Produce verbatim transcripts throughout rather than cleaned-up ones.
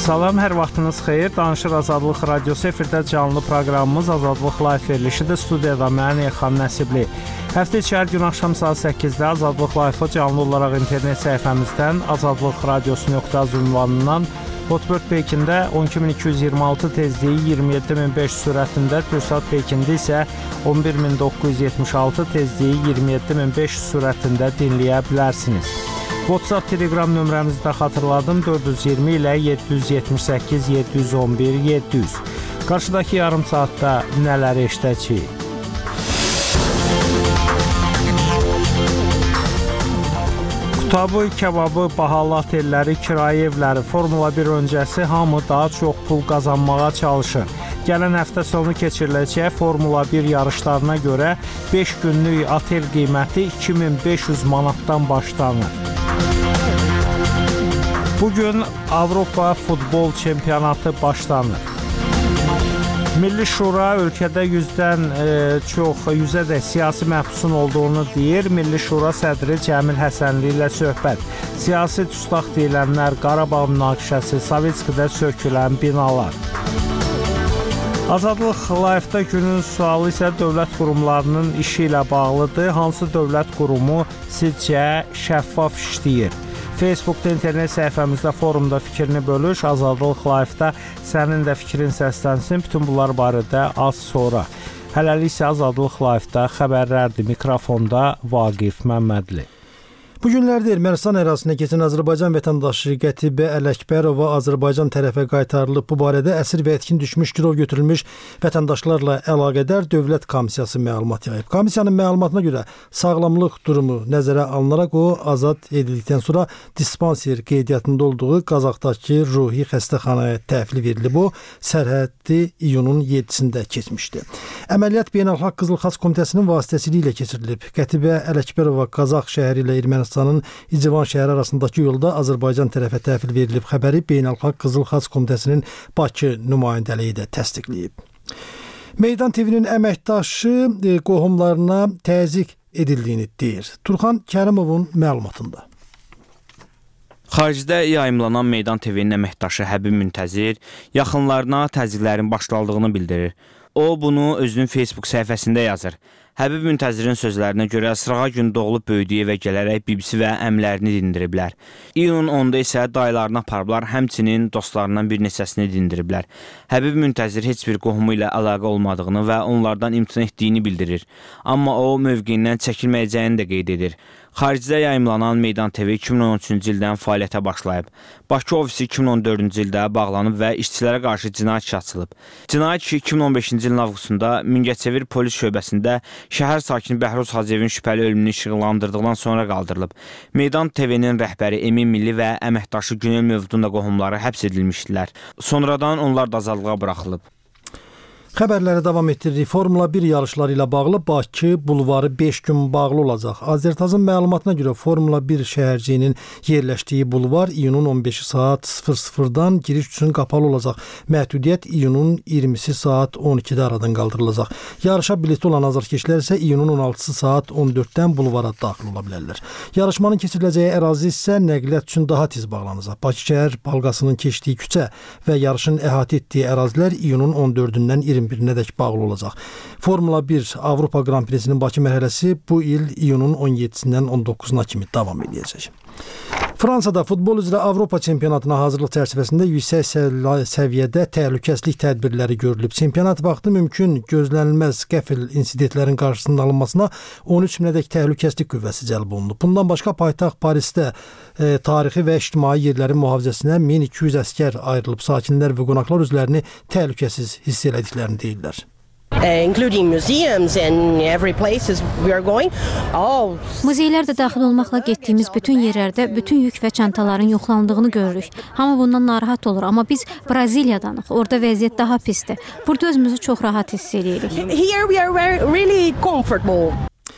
Salam, hər vaxtınız xeyir. Danışır Azadlıq Radiosu efirdə canlı proqramımız Azadlıq Live verilişidir. Studiyada mən Elxan Nəsibli. Həftə içi hər gün axşam saat səkkizdə Azadlıq Live-ı canlı olaraq internet səhifəmizdən azadlıq radiosu nöqtə az ünvanından Hotbird Pekində on iki min iki yüz iyirmi altı tezliyi iyirmi yeddi min beş yüz sürətində, Türksat Pekində isə on bir min doqquz yüz yetmiş altı tezliyi iyirmi yeddi min beş yüz sürətində dinləyə bilərsiniz. WhatsApp, Telegram nömrəmizi də xatırladım. dörd yüz iyirmi ilə yeddi yüz yetmiş səkkiz yeddi yüz on bir yeddi yüz. Qarşıdakı yarım saatda nələri eşidəcəyik? Qutabı, kebabı, bahalı otelləri, kirayə evləri, Formula bir öncəsi hamı daha çox pul qazanmağa çalışır. Gələn həftə sonu keçiriləcək Formula bir yarışlarına görə beş günlük otel qiyməti iki min beş yüz manatdan başlanır. Bugün Avropa futbol çempionatı başlanır. Milli Şura ölkədə yüzdən e, çox, yüzədək siyasi məhbusun olduğunu deyir. Milli Şura sədri Cəmil Həsənli ilə söhbət. Siyasi tustaq deyilənlər, Qarabağ münaqişəsi, Sovetskidə sökülən binalar. Azadlıq Live-da günün sualı isə dövlət qurumlarının işi ilə bağlıdır. Hansı dövlət qurumu sizcə şəffaf işləyir? Facebookda, internet səhifəmizdə, forumda fikrini bölüş. Azadlıq Live-da sənin də fikrin səslənsin. Bütün bunlar barədə az sonra. Hələlik isə Azadlıq Live-da xəbərlərdir. Mikrofonda Vaqif Məmmədli. Bu günlərdə Ermənistan ərazisinə keçən Azərbaycan vətəndaşı Qətibə Ələkbərova Azərbaycan tərəfə qaytarılıb. Bu barədə əsir və etkin düşmüş, girov götürülmüş vətəndaşlarla əlaqədar Dövlət Komissiyası məlumat yayıb. Komissiyanın məlumatına görə sağlamlıq durumu nəzərə alınaraq o azad edildikdən sonra dispanser qeydiyyatında olduğu Qazaxdakı ruhi xəstəxanaya təhvil verilib. O sərhəddi iyunun yeddisində keçmişdi. Əməliyyat Beynəlxalq Qızıl Xaç Komitəsinin vasitəsilə ilə keçirilib. Qətibə Ələkbərova Qazax şəhəri ilə Ermənistan Ermənistanın İcivan şəhəri arasındakı yolda Azərbaycan tərəfə təhvil verilib. Xəbəri Beynəlxalq Qızıl Xaç Komitəsinin Bakı nümayəndəliyi də təsdiqləyib. Meydan T V-nin əməkdaşı qohumlarına təzyiq edildiyini deyir. Turxan Kərimovun məlumatında. Xaricdə yayımlanan Meydan T V-nin əməkdaşı Həbib Müntəzir yaxınlarına təzyiqlərin başlandığını bildirir. O bunu özünün Facebook səhifəsində yazır. Həbib Müntəzirin sözlərinə görə sırağa gün doğulub böyüdüyü evə gələrək bibisi və əmlərini dindiriblər. İyunun onda isə dayılarını aparıblar, həmçinin dostlarından bir neçəsini dindiriblər. Həbib Müntəzir heç bir qohumu ilə əlaqə olmadığını və onlardan imtina etdiyini bildirir. Amma o mövqeyindən çəkilməyəcəyini də qeyd edir. Xaricdə yayımlanan Meydan T V iki min on üçüncü ildən fəaliyyətə başlayıb. Bakı ofisi iki min on dördüncü ildə bağlanıb və işçilərə qarşı cinayət işi açılıb. Cinayət işi iki min on beşinci ilin avqustunda Mingəçevir polis şöbəsində şəhər sakini Bəhruz Hacıyevin şübhəli ölümünü işıqlandırdıqdan sonra qaldırılıb. Meydan T V-nin rəhbəri Emin Milli və əməkdaşı Günel Mövdun da qohumları həbs edilmişdilər. Sonradan onlar da azadlığa buraxılıb. Xəbərləri davam etdiririk. Formula bir yarışları ilə bağlı Bakı bulvarı beş gün bağlı olacaq. Azertazın məlumatına görə Formula bir şəhərciyinin yerləşdiyi bulvar iyunun on beşi saat sıfır sıfırdan giriş üçün qapalı olacaq. Məhdudiyyət iyunun iyirmisi saat on ikidə aradan qaldırılacaq. Yarışa bileti olan azarkeşlər isə iyunun on altısı saat on dörddən bulvara daxil ola bilərlər. Yarışmanın keçiriləcəyi ərazi isə nəqliyyat üçün daha tez bağlanacaq. Bakı şəhər balqasının keçdiyi küçə və yarışın əhatə etdiyi ərazilər iyunun on dördündən iyirmi birinədək bağlı olacaq. Formula bir Avropa Grand Prix-sinin Bakı mərhələsi bu il iyunun on yeddisindən on doqquzuna kimi davam edəcək. Fransada futbol üzrə Avropa çempionatına hazırlıq çərçivəsində yüksək səviyyədə təhlükəsizlik tədbirləri görülüb. Çempionat vaxtı mümkün gözlənilməz qəfil insidentlərin qarşısının alınmasına on üç minədək təhlükəsizlik qüvvəsi cəlb olunub. Bundan başqa paytaxt Parisdə e, tarixi və ictimai yerlərin mühafizəsinə min iki yüz əskər ayrılıb. Sakinlər və qonaqlar özlərini təhlükəsiz hiss elədiklərini deyirlər. including museums and every places we are going. Oh, Muzeylər də daxil olmaqla getdiyimiz bütün yerlərdə bütün yük və çantaların yoxlandığını görürük. Hamı bundan narahat olur, amma biz Braziliyadanıq. Orada vəziyyət daha pisdir. Burada özümüzü çox rahat hiss edirik. Here we are very, really comfortable.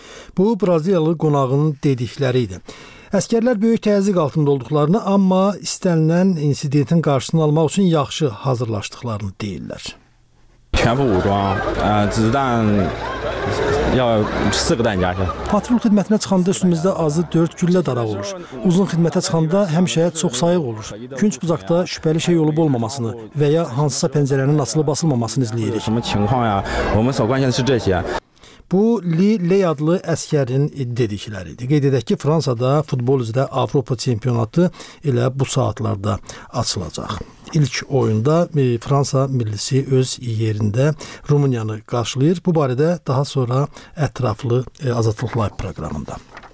Bu Braziliyalı qonağının dedikləri idi. Əskərlər böyük təzyiq altında olduqlarını, amma istənilən insidentin qarşısını almaq üçün yaxşı hazırlaşdıqlarını deyirlər. 全副武装，呃，子弹要四个弹夹去。 Patrul xidmətinə çıxanda üstümüzdə azı dörd güllə daraq olur. Uzun xidmətə çıxanda həmişə çox sayıq olur. Künc bucaqda şübhəli şey olub olmamasını və ya hansısa pəncərənin açılıb basılmamasını izləyirik. 什么情况呀？我们所关心的是这些。 Bu Li Ley adlı əskərin dedikləridir. Qeyd edək ki, Fransada futbol üzrə Avropa çempionatı elə bu saatlarda açılacaq. İlk oyunda e, Fransa millisi öz yerində Rumıniyanı qarşılayır. Bu barədə daha sonra ətraflı e, Azadlıq Live proqramında.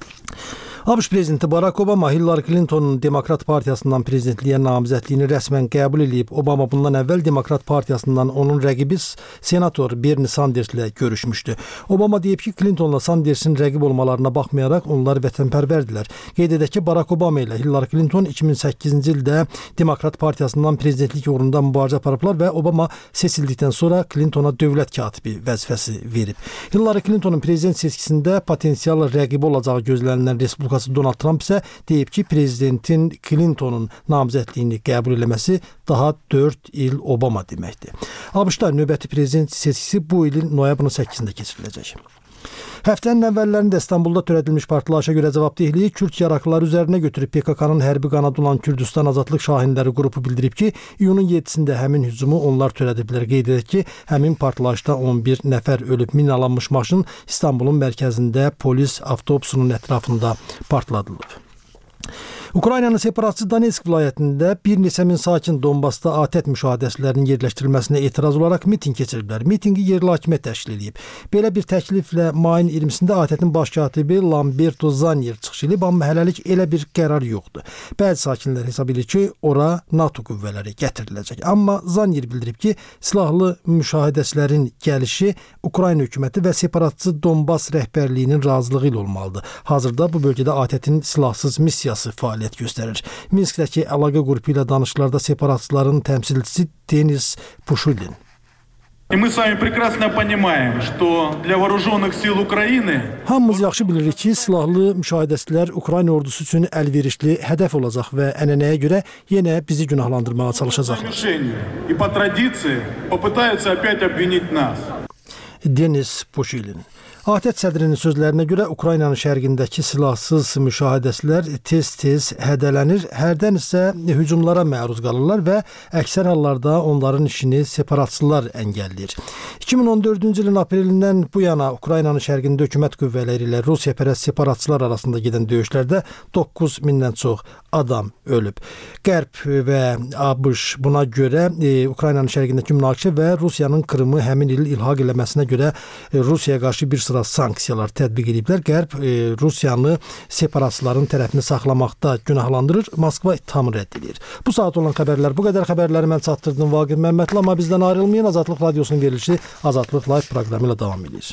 ABŞ prezidenti Barack Obama Hillary Clinton'un Demokrat Partiyasından prezidentliyə namizədliyini rəsmən qəbul edib. Obama bundan əvvəl Demokrat Partiyasından onun rəqibi senator Bernie Sanders ilə görüşmüşdü. Obama deyib ki, Clinton'la Sanders'in rəqib olmalarına baxmayaraq onlar vətənpərvərdirlər. Qeyd edək ki, Barack Obama ilə Hillary Clinton iki min səkkizinci ildə Demokrat Partiyasından prezidentlik uğrunda mübarizə aparıblar və Obama seçildikdən sonra Clintona dövlət katibi vəzifəsi verib. Hillary Clinton'un prezident seçkisində potensial rəqibi olacağı gözlənilən Respublika Donald Trump isə deyib ki, prezidentin Clinton'un namizədliyini qəbul eləməsi daha dörd il Obama deməkdir. ABŞ-da növbəti prezident seçkisi bu ilin noyabrın səkkizində keçiriləcək. Həftənin əvvəllərində İstanbulda törədilmiş partlayışa görə cavabdehliyi Kürd yaraqlıları üzərinə götürüb P K K-nın hərbi qanadı olan Kürdistan Azadlıq Şahinləri qrupu bildirib ki, iyunun yeddisində həmin hücumu onlar törədiblər. Qeyd edək ki, həmin partlayışda on bir nəfər ölüb. Minalanmış maşın İstanbulun mərkəzində polis avtobusunun ətrafında partladılıb. Ukraynanın separatçı Donetsk vilayətində bir neçə min sakin Donbasda ATƏT müşahidəçilərinin yerləşdirilməsinə etiraz olaraq miting keçiriblər. Mitingi yerli hakimiyyət təşkil edib. Belə bir təkliflə mayın iyirmisində ATƏT-in baş katibi Lamberto Zanyer çıxış edib, amma hələlik elə bir qərar yoxdur. Bəzi sakinlər hesab edir ki, ora NATO qüvvələri gətiriləcək. Amma Zanyer bildirib ki, silahlı müşahidəçilərin gəlişi Ukrayna hökuməti və separatçı Donbas rəhbərliyinin razılığı ilə olmalıdır. Hazırda bu bölgədə ATƏT-in silahsız missiyası fəaliyyət göstərir. Minskdəki əlaqə qrupu ilə danışıqlarda separatçıların təmsilçisi Denis Pushilin. И мы с вами прекрасно понимаем, что для вооруженных сил Украины Hamımız yaxşı bilirik ki, silahlı müşahidəçilər Ukrayna ordusu üçün əlverişli hədəf olacaq və ənənəyə görə yenə bizi günahlandırmağa çalışacaqlar. И по tradиции попытаются опять обвинить нас. Denis Pushilin. ATƏT sədrinin sözlərinə görə Ukraynanın şərqindəki silahsız müşahidəçilər tez-tez hədələnir, hərdən isə hücumlara məruz qalırlar və əksər hallarda onların işini separatçılar əngəlləyir. iki min on dördüncü ilin aprelindən bu yana Ukraynanın şərqində hökumət qüvvələri ilə Rusiyapərəst separatçılar arasında gedən döyüşlərdə doqquz mindən çox adam ölüb. Qərb və ABŞ buna görə e, Ukraynanın şərqindəki münaqişə və Rusiyanın Krımı həmin il ilhaq eləməsinə görə e, Rusiyaya qarşı bir sıra sanksiyalar tətbiq ediblər. Qərb e, Rusiyanı separatçıların tərəfini saxlamaqda günahlandırır, Moskva ittihamı rədd edir. Bu saat olan xəbərlər bu qədər. Xəbərləri mən çatdırdım Vaqif Məmmədli, amma bizdən ayrılmayın. Azadlıq Radiosunun verilişi Azadlıq Live proqramı ilə davam edir.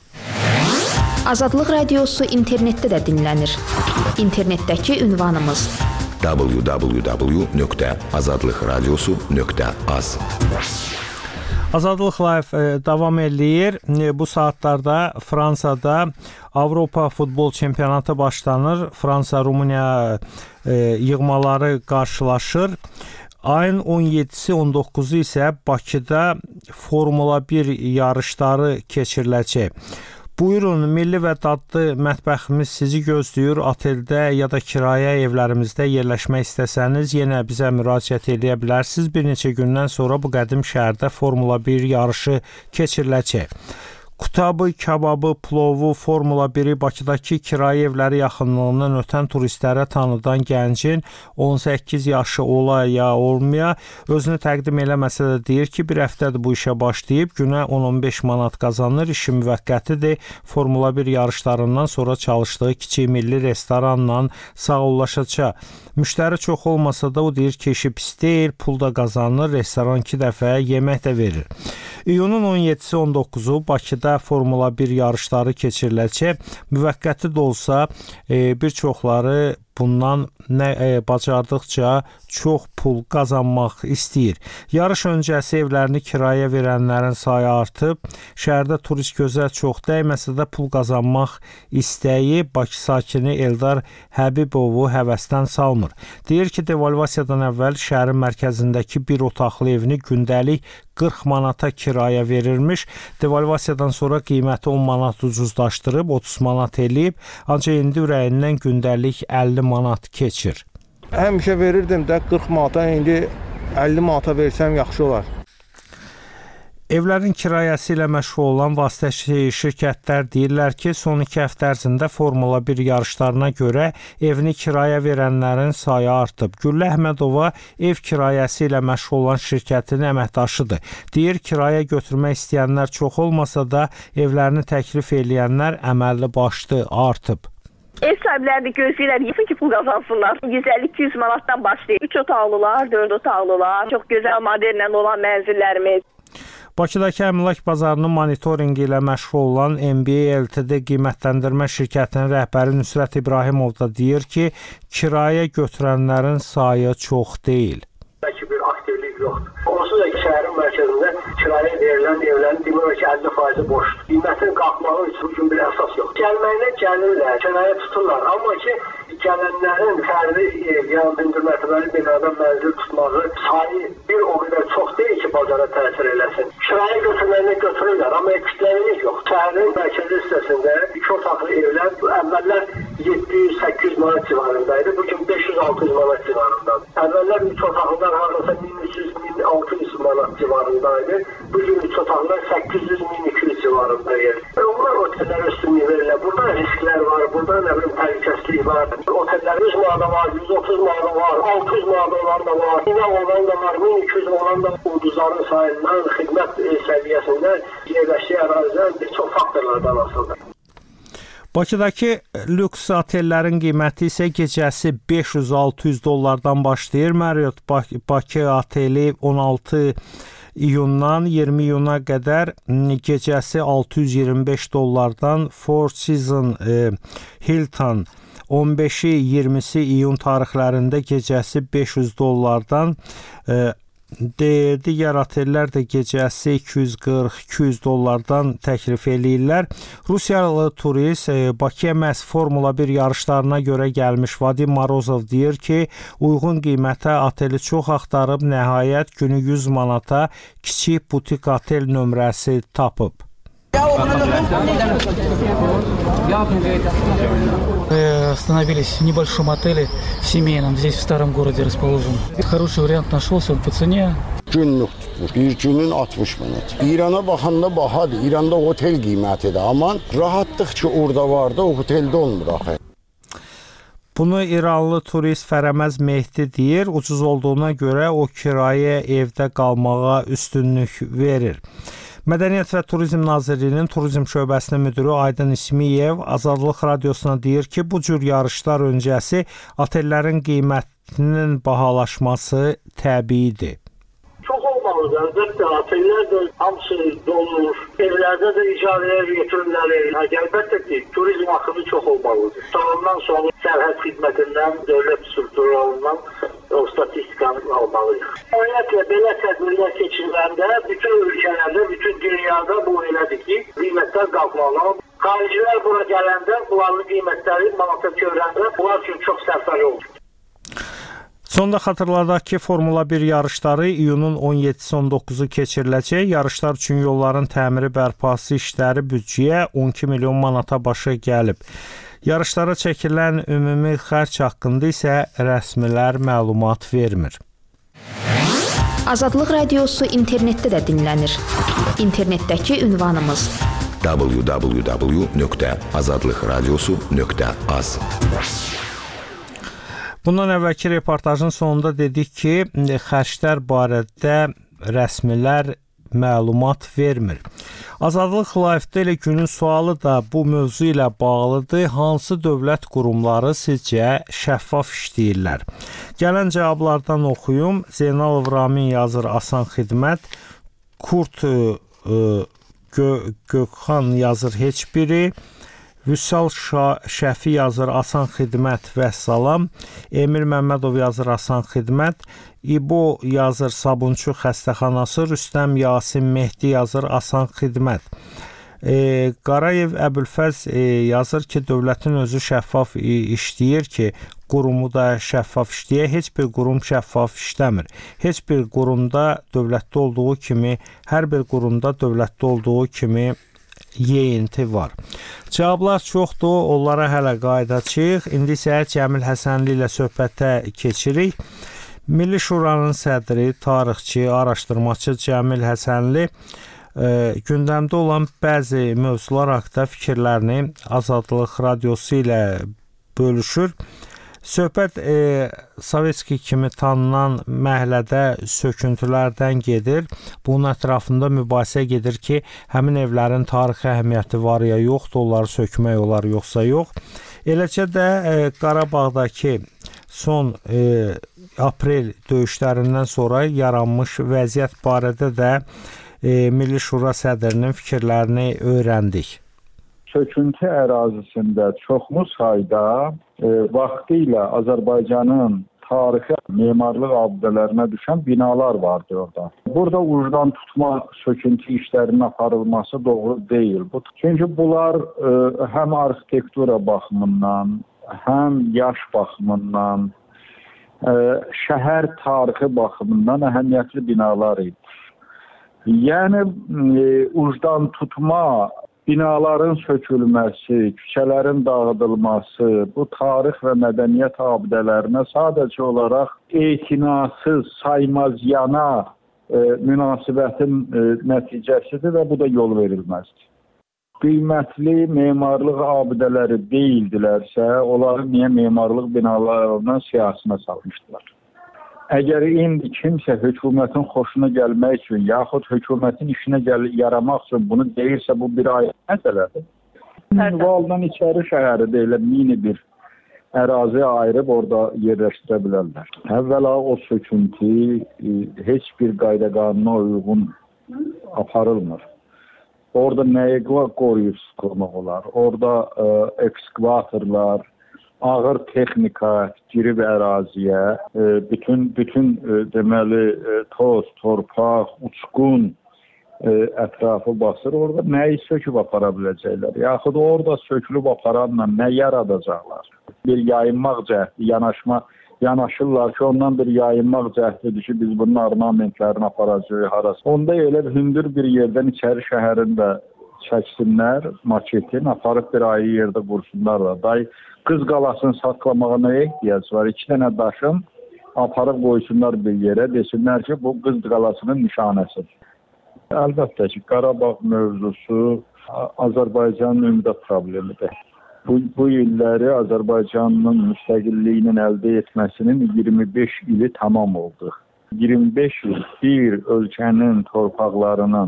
Azadlıq Radiosu internetdə də dinlənir. İnternetdəki ünvanımız w w w nöqtə azadlıq radiosu nöqtə az. Azadlıq Live e, davam eləyir. E, bu saatlarda Fransada Avropa futbol çempionatı başlanır. Fransa-Rumıniya e, yığmaları qarşılaşır. Ayın on yeddisi on doqquzu isə Bakıda Formula bir yarışları keçiriləcək. Buyurun, milli və dadlı mətbəximiz sizi gözləyir. Oteldə ya da kirayə evlərimizdə yerləşmək istəsəniz, yenə bizə müraciət edə bilərsiniz. Bir neçə gündən sonra bu qədim şəhərdə Formula bir yarışı keçiriləcək. Qutabı, kababı, plovu, Formula biri Bakıdakı kirayə evləri yaxınlığından ötən turistlərə tanıdan gəncin on səkkiz yaşı ola ya olmaya özünü təqdim eləməsə də deyir ki, bir həftədir bu işə başlayıb, günə on on beş manat qazanır, işi müvəqqətidir. Formula bir yarışlarından sonra çalışdığı kiçik milli restoranla sağollaşacaq. Müştəri çox olmasa da o deyir ki, işi pis deyil, pul da qazanır, restoran iki dəfə yemək də verir. İyunun on yeddisi on doqquzu Bakıda Formula bir yarışları keçiriləcək. Müvəqqəti də olsa e, bir çoxları bundan nə e, bacardıqca çox pul qazanmaq istəyir. Yarış öncəsi evlərini kirayə verənlərin sayı artıb. Şəhərdə turist gözə çox dəyməsə də pul qazanmaq istəyi Bakı sakini Eldar Həbibovu həvəsdən salmır. Deyir ki, devalvasiyadan əvvəl şəhərin mərkəzindəki bir otaqlı evini gündəlik qırx manata kirayə verilmiş. Devalvasiyadan sonra qiyməti on manat ucuzlaşdırıb otuz manat eləyib, ancaq indi ürəyindən gündəlik əlli manat keçir. Həmişə verirdim də qırx manata, indi əlli manata versəm yaxşı olar. Evlərin kirayəsi ilə məşğul olan vasitəçi şirkətlər deyirlər ki, son iki həftə ərzində Formula bir yarışlarına görə evini kirayə verənlərin sayı artıb. Güllə Əhmədova ev kirayəsi ilə məşğul olan şirkətin əməkdaşıdır. Deyir, kirayə götürmək istəyənlər çox olmasa da evlərini təklif eləyənlər əməlli başlı artıb. Ev sahibləri də gözləyirlər ki, pul qazansınlar. yüz əlli iki yüz manatdan başlayır. üç otaqlılar, dörd otaqlılar, çox gözəl modellə olan mənzillərimiz. Bakıdakı əmlak bazarının monitorinqi ilə məşğul olan M B A L T D qiymətləndirmə şirkətinin rəhbəri Nüsrət İbrahimov da deyir ki, kirayə götürənlərin sayı çox deyil. Bəlkə bir aktivlik yoxdur. Onsuz da ki, şəhərin mərkəzində kirayə verilən evlərin demək ki, əlli faizi boşdur. Qiymətin qalxmağı üçün bugün bir əsas yox. Gəlməyinə gəlirlər, kirayə tuturlar. Amma ki, gələnlərin fərdi yəni dindirmətəbəli binadan mənzil tutmağı sayı bir o qədər çox deyil ki, bazara təsir eləsin. Kirayə götürməyinə götürürlər, amma kütləvilik yox. Şəhərin mərkəzi hissəsində iki otaqlı evlər əvvəllər yeddi yüz səkkiz yüz manat civarındaydı. Bugün beş yüz altı yüz manat civarındadır. Əvvəllər üç otaqlılar hardasa min üç yüz min altı yüz manat civarındaydı. Bugün üç otaqlılar səkkiz yüz min iki yüz civarındaydı. Onlar otellər üstünlüyü verirlər. Burada risklər var, burada nə bilim təhlükəsizlik var. Otellər yüz manada var, yüz otuz manada var, altı yüz manada olan da var, yine olan da var, min iki yüz olan da ulduzların sayından, xidmət səviyyəsindən, yerləşdiyi ərazidən bir çox faktorlardan asılıdır. Bakıdakı lüks otellərin qiyməti isə gecəsi beş yüz altı yüz dollardan başlayır. Marriott Bakı oteli on altı iyundan iyirmi iyuna qədər gecəsi altı yüz iyirmi beş dollardan, Four Seasons e, Hilton on beşi iyirmisi iyun tarixlərində gecəsi beş yüz dollardan, e, digər otellər də gecəsi iki yüz qırx iki yüz dollardan təklif eləyirlər. Rusiyalı turist e, Bakıya məhz Formula bir yarışlarına görə gəlmiş Vadim Morozov deyir ki, uyğun qiymətə oteli çox axtarıb, nəhayət günü yüz manata kiçik butik otel nömrəsi tapıb. Остановились в небольшом отеле семейном, здесь в старом городе расположен. Хороший вариант нашелся, он по цене. Günlük tutulur. Bir günün altmış manat. İrana baxanda bahadır. İranda otel qiymətidir. Amma rahatlıq ki orada var da o oteldə olmur axı. Bunu İranlı turist Fərəməz Mehdi deyir. Ucuz olduğuna görə o kirayə evdə qalmağa üstünlük verir. Mədəniyyət və Turizm Nazirliyinin Turizm şöbəsinin müdürü Aydın İsmiyev Azadlıq Radiosuna deyir ki, bu cür yarışlar öncəsi otellərin qiymətinin bahalaşması təbiidir. Çox olmalıdır. Əlbəttə, otellər də hamısı dolur. Evlərdə də icarəyə götürülməli. Əlbəttə ki, turizm axını çox olmalıdır. Ondan sonra sərhəd xidmətindən, dövlət strukturlarından o statistikanı almalıyıq. Ümumiyyətlə, belə tədbirlər keçiriləndə bütün ölkələrdə, bütün dünyada bu elədir ki, qiymətlər qalxmalı. Xaricilər bura gələndə, bunların qiymətləri manata görəndə, bunlar üçün çox sərfəli olur. Sonda xatırladaq ki, Formula bir yarışları iyunun on yeddisi on doqquzu keçiriləcək. Yarışlar üçün yolların təmiri bərpası işləri büdcəyə on iki milyon manata başa gəlib. Yarışlara çəkilən ümumi xərc haqqında isə rəsmilər məlumat vermir. Azadlıq Radiosu internetdə də dinlənir. İnternetdəki ünvanımız w w w nöqtə azadlıqradiosu nöqtə az. Bundan əvvəlki reportajın sonunda dedik ki, xərclər barədə rəsmilər məlumat vermir. Azadlıq Live-də elə günün sualı da bu mövzu ilə bağlıdır. Hansı dövlət qurumları sizcə şəffaf işləyirlər? Gələn cavablardan oxuyum. Zeynalov Ramin yazır Asan Xidmət, Kurt e, Gö Gökhan yazır heç biri, Vüsal Şəfi yazır Asan Xidmət və salam, Emir Məmmədov yazır Asan Xidmət, İbo yazır Sabunçu xəstəxanası, Rüstəm Yasin Mehdi yazır Asan Xidmət. E, Qarayev Əbülfəz e, yazır ki, dövlətin özü şəffaf e, işləyir ki, qurumu da şəffaf işləyə, heç bir qurum şəffaf işləmir. Heç bir qurumda dövlətdə olduğu kimi, hər bir qurumda dövlətdə olduğu kimi yeyinti var. Cavablar çoxdur, onlara hələ qayıdacağıq. İndi isə Cəmil Həsənli ilə söhbətə keçirik. Milli Şuranın sədri, tarixçi, araşdırmaçı Cəmil Həsənli e, gündəmdə olan bəzi mövzular haqqında fikirlərini Azadlıq Radiosu ilə bölüşür. Söhbət e, Sovetski kimi tanınan məhəllədə söküntülərdən gedir. Bunun ətrafında mübahisə gedir ki, həmin evlərin tarixi əhəmiyyəti var ya yoxdur, onları sökmək olar yoxsa yox. Eləcə də e, Qarabağdakı son e, aprel döyüşlərindən sonra yaranmış vəziyyət barədə də e, Milli Şura sədrinin fikirlərini öyrəndik. Söküntü ərazisində çoxlu sayda e, vaxtı ilə Azərbaycanın tarixi memarlıq abidələrinə düşən binalar vardı orada. Burada ucdan tutma söküntü işlərinin aparılması doğru deyil. Bu, çünki bunlar e, həm arxitektura baxımından, həm yaş baxımından, e, şəhər tarixi baxımından əhəmiyyətli binalar idi. Yəni e, ucdan tutma binaların sökülməsi, küçələrin dağıdılması, bu tarix və mədəniyyət abidələrinə sadəcə olaraq etinasız, saymazcana e, münasibətin e, nəticəsidir və bu da yol verilməzdir. Qiymətli memarlıq abidələri deyildilərsə, onları niyə memarlıq binalarından siyasına salmışdılar? Əgər indi kimsə hökumətin xoşuna gəlmək üçün, yaxud hökumətin işinə gəl yaramaq üçün bunu deyirsə, bu bir ayrı məsələdir. Minvaldan içəri şəhəridə elə mini bir ərazi ayırıb orada yerləşdirə bilərlər. Əvvəla o söküntü e, heç bir qayda qanuna uyğun aparılmır. Orada nəyə qoruyub qorumaq olar? Orada e, ekskavatorlar, ağır texnika girib əraziyə, e, bütün bütün e, deməli e, toz, torpaq, uçqun e, ətrafı basır. Orada nəyi söküb apara biləcəklər? Yaxud orada sökülüb aparanla nə yaradacaqlar? Bir yayınmaq cəhdi, yanaşma yanaşırlar ki, ondan bir yayınmaq cəhdidir ki, biz bunun ornamentlərini aparacağıq harası. Onda elə hündür bir yerdən içəri şəhərində çəksinlər, maketin, aparıb bir ayrı yerdə qursunlar da. Day Qız qalasını saxlamağa nə ehtiyac var? İki dənə daşın aparıb qoysunlar bir yerə, desinlər ki, bu Qız qalasının nişanəsidir. Əlbəttə ki, Qarabağ mövzusu Azərbaycanın ümumi problemidir. Bu, bu illəri Azərbaycanın müstəqilliyinin əldə etməsinin iyirmi beş ili tamam oldu. iyirmi beş il bir ölkənin torpaqlarının,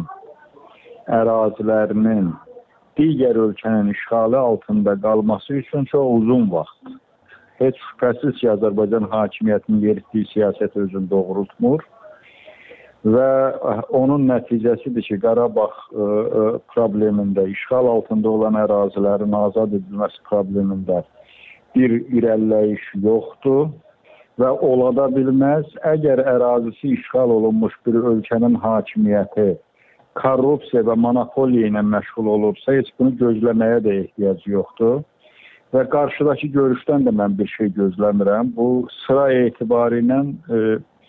ərazilərinin digər ölkənin işğalı altında qalması üçün çox uzun vaxt. Heç şübhəsiz ki, Azərbaycan hakimiyyətinin yeritdiyi siyasət özünü doğrultmur və onun nəticəsidir ki, Qarabağ ə, ə, problemində, işğal altında olan ərazilərin azad edilməsi problemində bir irəliləyiş yoxdur və ola da bilməz. Əgər ərazisi işğal olunmuş bir ölkənin hakimiyyəti korrupsiya və monopoliya ilə məşğul olursa, heç bunu gözləməyə də ehtiyac yoxdur. Və qarşıdakı görüşdən də mən bir şey gözləmirəm. Bu sıra etibarı ilə e,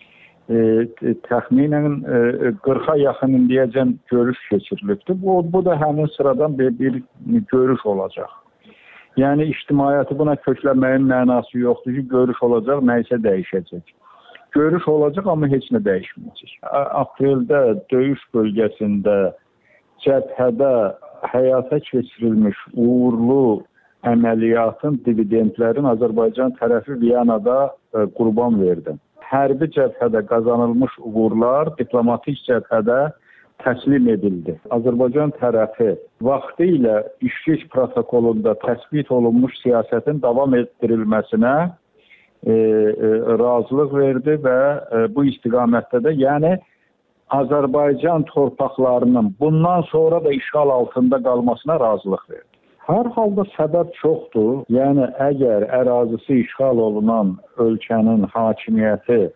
e, təxminən e, qırxa yaxın indiyəcən görüş keçirilibdir. Bu, bu da həmin sıradan bir, bir görüş olacaq. Yəni ictimaiyyəti buna kökləməyin mənası yoxdur ki, görüş olacaq, nə isə dəyişəcək. Görüş olacaq, amma heç nə dəyişməyəcək. Apreldə döyüş bölgəsində, cəbhədə həyata keçirilmiş uğurlu əməliyyatın dividendlərin Azərbaycan tərəfi Viyanada e, qurban verdi. Hərbi cəbhədə qazanılmış uğurlar diplomatik cəbhədə təslim edildi. Azərbaycan tərəfi vaxtı ilə işlik protokolunda təsbit olunmuş siyasətin davam etdirilməsinə E, e, razılıq verdi və e, bu istiqamətdə də, yəni Azərbaycan torpaqlarının bundan sonra da işğal altında qalmasına razılıq verdi. Hər halda səbəb çoxdur. Yəni əgər ərazisi işğal olunan ölkənin hakimiyyəti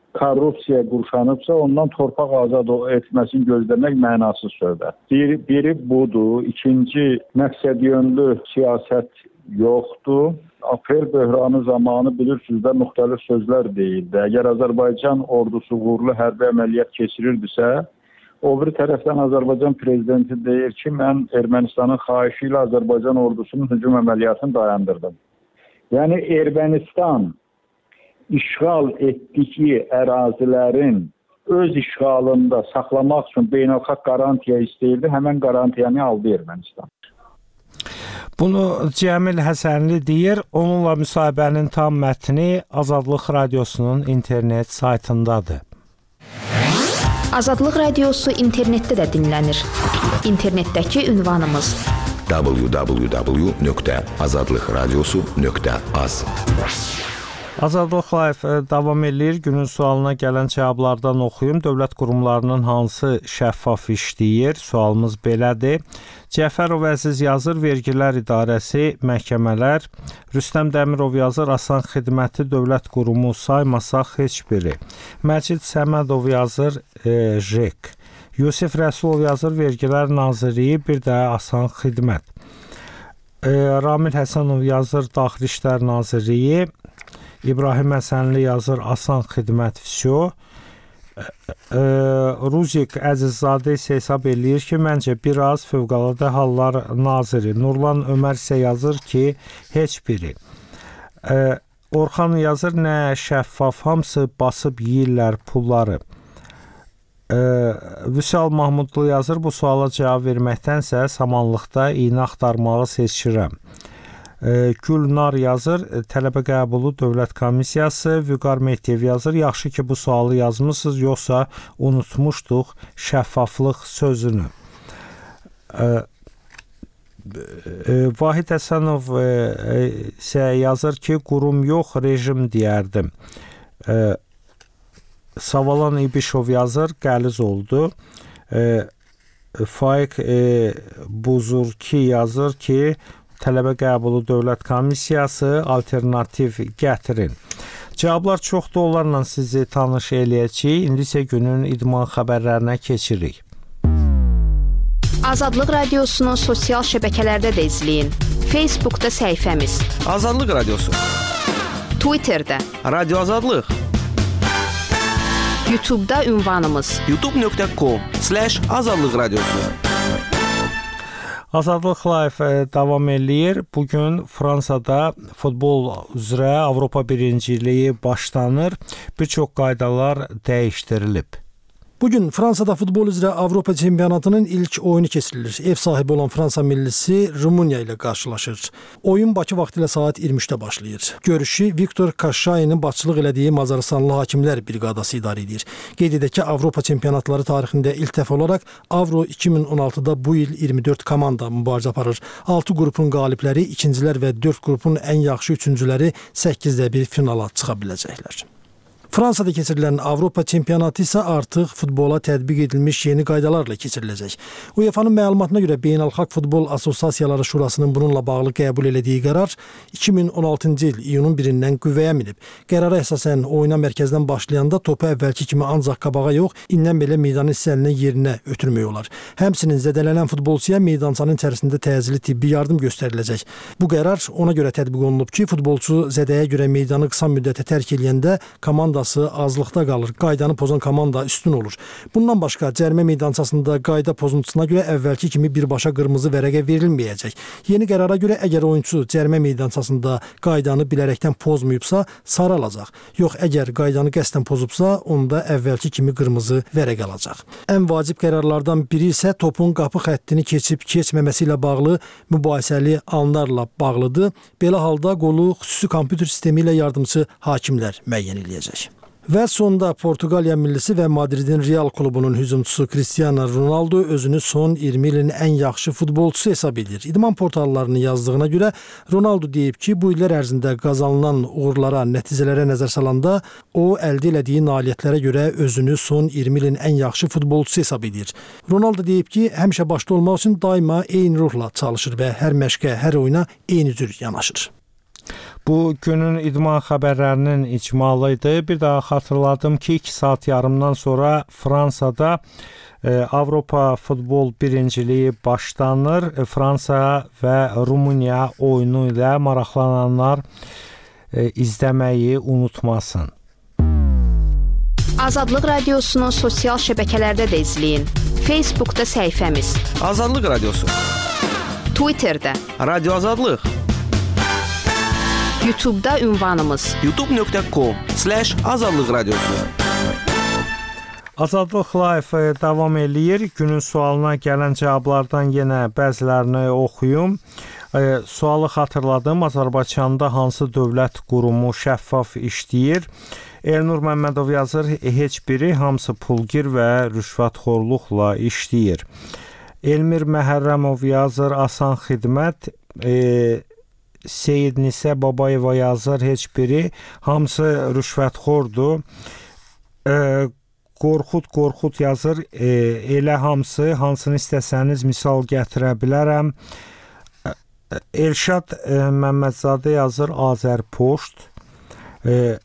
korrupsiya qurşanıbsa, ondan torpaq azad etməsini gözləmək mənasız söhbət. Bir, biri budur. İkinci, məqsədyönlü siyasət yoxdur. Aprel böhranı zamanı bilirsiniz də müxtəlif sözlər deyildi. Əgər Azərbaycan ordusu uğurlu hərbi əməliyyat keçirirdisə, o bir tərəfdən Azərbaycan prezidenti deyir ki, mən Ermənistanın xahişi ilə Azərbaycan ordusunun hücum əməliyyatını dayandırdım. Yəni Ermənistan işğal etdiyi ərazilərin öz işğalında saxlamaq üçün beynəlxalq qarantiya istəyirdi. Həmən qarantiyanı aldı Ermənistan. Bunu Cəmil Həsənli deyir. Onunla müsahibənin tam mətni Azadlıq Radiosunun internet saytındadır. Azadlıq Radiosu internetdə də dinlənir. İnternetdəki ünvanımız w w w nöqtə azadlıqradiosu nöqtə az. Azadlıq Live davam edir. Günün sualına gələn cavablardan oxuyum. Dövlət qurumlarının hansı şəffaf işləyir? Sualımız belədir. Cəfərov Əziz yazır, Vergilər İdarəsi, məhkəmələr. Rüstəm Dəmirov yazır, Asan Xidməti dövlət qurumu saymasaq heç biri. Məcid Səmədov yazır, e, J E K. Yusif Rəsulov yazır, Vergilər Nazirliyi, bir də Asan Xidmət. E, Ramil Həsənov yazır, Daxili İşlər Nazirliyi. İbrahim Həsənli yazır, Asan Xidmət Vəsiyo. Ruzik Əzizzadə isə hesab eləyir ki, məncə biraz Fövqəladə Hallar Naziri. Nurlan Ömər isə yazır ki, heç biri. Orxan yazır, nə şəffaf, hamısı basıb yeyirlər pulları. Vüsal Mahmudlu yazır, bu suala cavab verməkdənsə samanlıqda iynə axtarmağı seçirəm. Gülnar yazır, tələbə qəbulu dövlət komissiyası. Vüqar Mehdiyev yazır, yaxşı ki bu sualı yazmışsınız, yoxsa unutmuşduq şəffaflıq sözünü. Vahid Həsənov isə yazır ki, qurum yox, rejim deyərdim. Savalan İbişov yazır, qəliz oldu. Faiq Buzurki yazır ki, tələbə qəbulu dövlət komissiyası, alternativ gətirin. Cavablar çoxdur, onlarla sizi tanış eləyəcəyik. İndi isə günün idman xəbərlərinə keçirik. Azadlıq Radiosunu sosial şəbəkələrdə də izləyin. Facebookda səhifəmiz Azadlıq Radiosu, Twitterdə Radio Azadlıq, YouTube'da ünvanımız youtube nöqtə com slash azadlıq radiosu. Azadlıq Live davam eləyir. Bugün Fransada futbol üzrə Avropa birinciliyi başlanır. Bir çox qaydalar dəyişdirilib. Bugün Fransada futbol üzrə Avropa çempionatının ilk oyunu keçirilir. Ev sahibi olan Fransa millisi Rumıniya ilə qarşılaşır. Oyun Bakı vaxtı ilə saat iyirmi üçdə başlayır. Görüşü Viktor Kaşayinin başçılıq elədiyi Macarıstanlı hakimlər briqadası idarə edir. Qeyd edək ki, Avropa çempionatları tarixində ilk dəfə olaraq Avro iki min on altıda bu il iyirmi dörd komanda mübarizə aparır. altı qrupun qalibləri, ikincilər və dörd qrupun ən yaxşı üçüncüləri səkkizdə bir finala çıxa biləcəklər. Fransada keçirilən Avropa çempionatı isə artıq futbola tətbiq edilmiş yeni qaydalarla keçiriləcək. UEFA-nın məlumatına görə Beynəlxalq Futbol Assosiasiyaları Şurasının bununla bağlı qəbul elədiyi qərar iki min on altıncı il iyunun birindən qüvvəyə minib. Qərara əsasən oyuna mərkəzdən başlayanda topu əvvəlki kimi ancaq qabağa yox, indən belə meydanın hissəlindən yerinə ötürmək olar. Həmçinin zədələnən futbolçuya meydançanın içərisində təcili tibbi yardım göstəriləcək. Bu qərar ona görə tətbiq olunub ki, futbolçu zədəyə görə meydanı qısa müddətə tərk edəndə komanda azlıqda qalır, qaydanı pozan komanda üstün olur. Bundan başqa cərimə meydançasında qayda pozuntusuna görə əvvəlki kimi birbaşa qırmızı vərəqə verilməyəcək. Yeni qərara görə əgər oyunçu cərimə meydançasında qaydanı bilərəkdən pozmayıbsa, sarı alacaq. Yox, əgər qaydanı qəsdən pozubsa, onda əvvəlki kimi qırmızı vərəq alacaq. Ən vacib qərarlardan biri isə topun qapı xəttini keçib keçməməsi ilə bağlı mübahisəli anlarla bağlıdır. Belə halda qolu xüsusi kompüter sistemi ilə yardımçı hakimlər müəyyən eləyəcək. Və sonda Portuqaliya millisi və Madridin Real klubunun hücumçusu Cristiano Ronaldo özünü son iyirmi ilin ən yaxşı futbolçusu hesab edir. İdman portallarının yazdığına görə Ronaldo deyib ki, bu illər ərzində qazanılan uğurlara, nəticələrə nəzər salanda o əldə elədiyi nailiyyətlərə görə özünü son iyirmi ilin ən yaxşı futbolçusu hesab edir. Ronaldo deyib ki, həmişə başda olmaq üçün daima eyni ruhla çalışır və hər məşqə, hər oyuna eyni cür yanaşır. Bu günün idman xəbərlərinin icmalı idi. Bir daha xatırladım ki, iki saat yarımdan sonra Fransada e, Avropa futbol birinciliyi başlanır. E, Fransa və Rumıniya oyunu ilə maraqlananlar e, izləməyi unutmasın. Azadlıq Radiosunu sosial şəbəkələrdə də izləyin. Facebookda səhifəmiz Azadlıq Radiosu, Twitterdə Radio Azadlıq, YouTube'da ünvanımız youtube nöqtə com slash azadlıq radiosu. Azadlıq Live davam eləyir. Günün sualına gələn cavablardan yenə bəzilərini oxuyum. E, sualı xatırladım. Azərbaycanda hansı dövlət qurumu şəffaf işləyir? Elnur Məmmədov yazır, heç biri, hamısı pulgir və rüşvətxorluqla işləyir. Elmir Məhərrəmov yazır, asan xidmət. E, Seyid Nisə Babayeva yazır, heç biri, hamısı rüşvətxordur. E, Qorxud Qorxud yazır, e, elə hamısı, hansını istəsəniz misal gətirə bilərəm. E, Elşad e, Məmmədzadə yazır, Azərpoşt. E,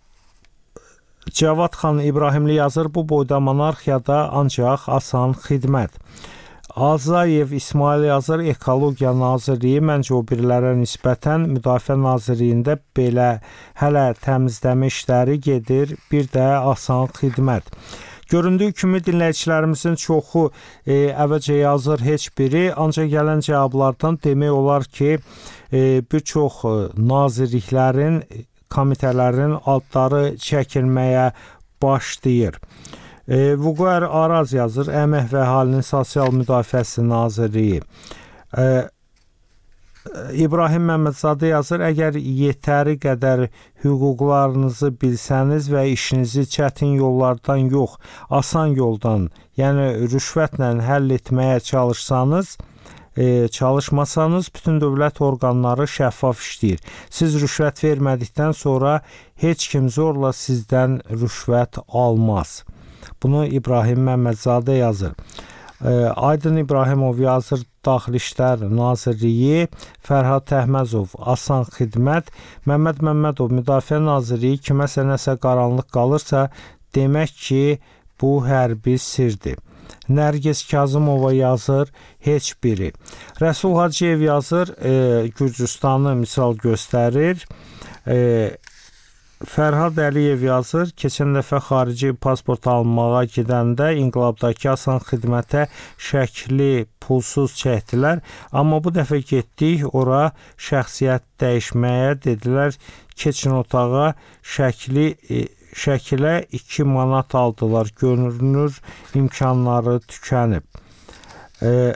Cavad xan İbrahimli yazır, bu boyda monarxiyada ancaq asan xidmət. Azayev İsmail yazır, Ekologiya Nazirliyi, məncə o birilərə nisbətən Müdafiə Nazirliyində belə hələ təmizləmə işləri gedir, bir də asan xidmət. Göründüyü kimi dinləyicilərimizin çoxu e, əvvəlcə yazır, heç biri, ancaq gələn cavablardan demək olar ki, e, bir çox nazirliklərin, komitələrin adları çəkilməyə başlayır. E, Vüqar Araz yazır, Əmək və Əhalinin Sosial Müdafiəsi Nazirliyi. E, İbrahim Məmmədzadə yazır, əgər yetəri qədər hüquqlarınızı bilsəniz və işinizi çətin yollardan yox, asan yoldan, yəni rüşvətlə həll etməyə çalışsanız, e, çalışmasanız, bütün dövlət orqanları şəffaf işləyir. Siz rüşvət vermədikdən sonra heç kim zorla sizdən rüşvət almaz. Bunu İbrahim Məmmədzadə yazır. E, Aydın İbrahimov yazır, Daxili İşlər Nazirliyi. Fərhad Təhməzov, asan xidmət. Məmməd Məmmədov, Müdafiə Nazirliyi, kiməsə nəsə qaranlıq qalırsa, demək ki, bu hərbi sirdir. Nərgiz Kazımova yazır, heç biri. Rəsul Hacıyev yazır, e, Gürcüstanı misal göstərir. E, Fərhad Əliyev yazır, keçən dəfə xarici pasport almağa gedəndə inqilabdakı asan xidmətə şəkli pulsuz çəkdilər, amma bu dəfə getdik, ora şəxsiyyət dəyişməyə dedilər, keçin otağa, şəkli e, şəkilə iki manat aldılar, görünür imkanları tükənib. E,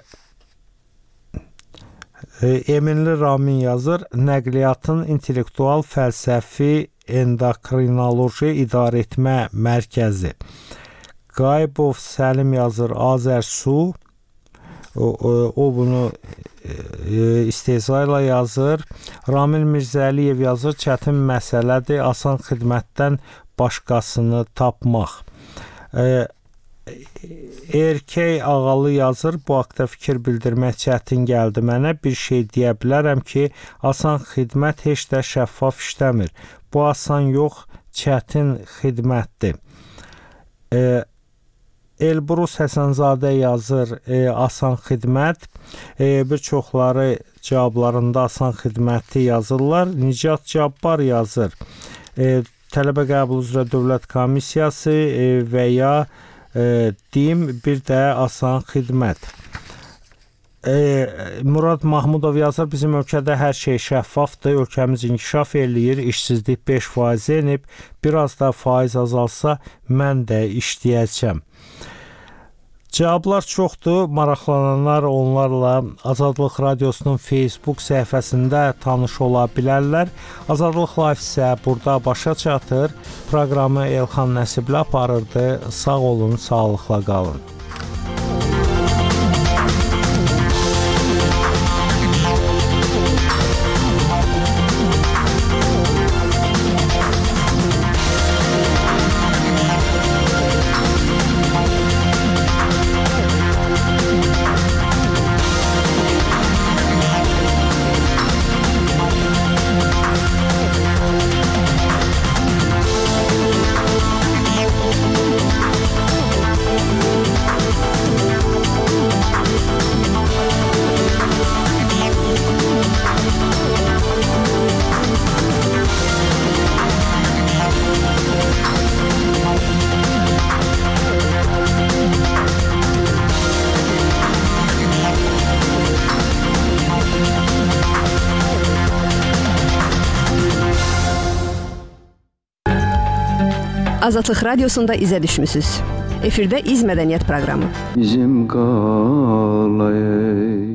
e, Eminli Ramin yazır, nəqliyyatın intellektual fəlsəfi endokrinoloji idarəetmə mərkəzi. Qaybov Səlim yazır, Azərsu, o, o, o bunu e, istehza ilə yazır. Ramil Mirzəliyev yazır, çətin məsələdir, asan xidmətdən başqasını tapmaq. E, Erkey Ağalı yazır, bu haqda fikir bildirmək çətin gəldi mənə. Bir şey deyə bilərəm ki, asan xidmət heç də şəffaf işləmir. Bu asan yox, çətin xidmətdir. E, Elbrus Həsənzadə yazır, e, asan xidmət. E, bir çoxları cavablarında asan xidməti yazırlar. Nicat Cabbar yazır, e, tələbə qəbul üzrə Dövlət Komissiyası e, və ya e, DİM, bir də asan xidmət. E, Murad Mahmudov yazır, bizim ölkədə hər şey şəffafdır, ölkəmiz inkişaf eləyir, işsizlik beş faiz enib, biraz da faiz azalsa mən də işləyəcəm. Cavablar çoxdur, maraqlananlar onlarla Azadlıq Radiosunun Facebook səhifəsində tanış ola bilərlər. Azadlıq Live isə burada başa çatır. Proqramı Elxan Nəsibli aparırdı. Sağ olun, sağlıqla qalın. Azadlıq Radiosunda izə düşmüsünüz. Efirdə İz Mədəniyyət proqramı. Bizim qalay.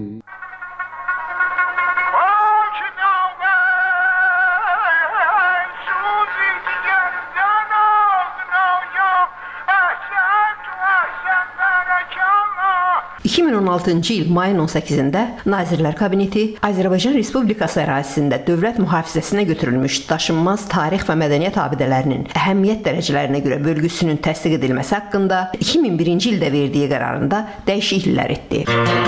iki min on altıncı il mayın on səkkizində Nazirlər Kabineti Azərbaycan Respublikası ərazisində dövlət mühafizəsinə götürülmüş daşınmaz tarix və mədəniyyət abidələrinin əhəmiyyət dərəcələrinə görə bölgüsünün təsdiq edilməsi haqqında iki min birinci ildə verdiyi qərarında dəyişikliklər etdi.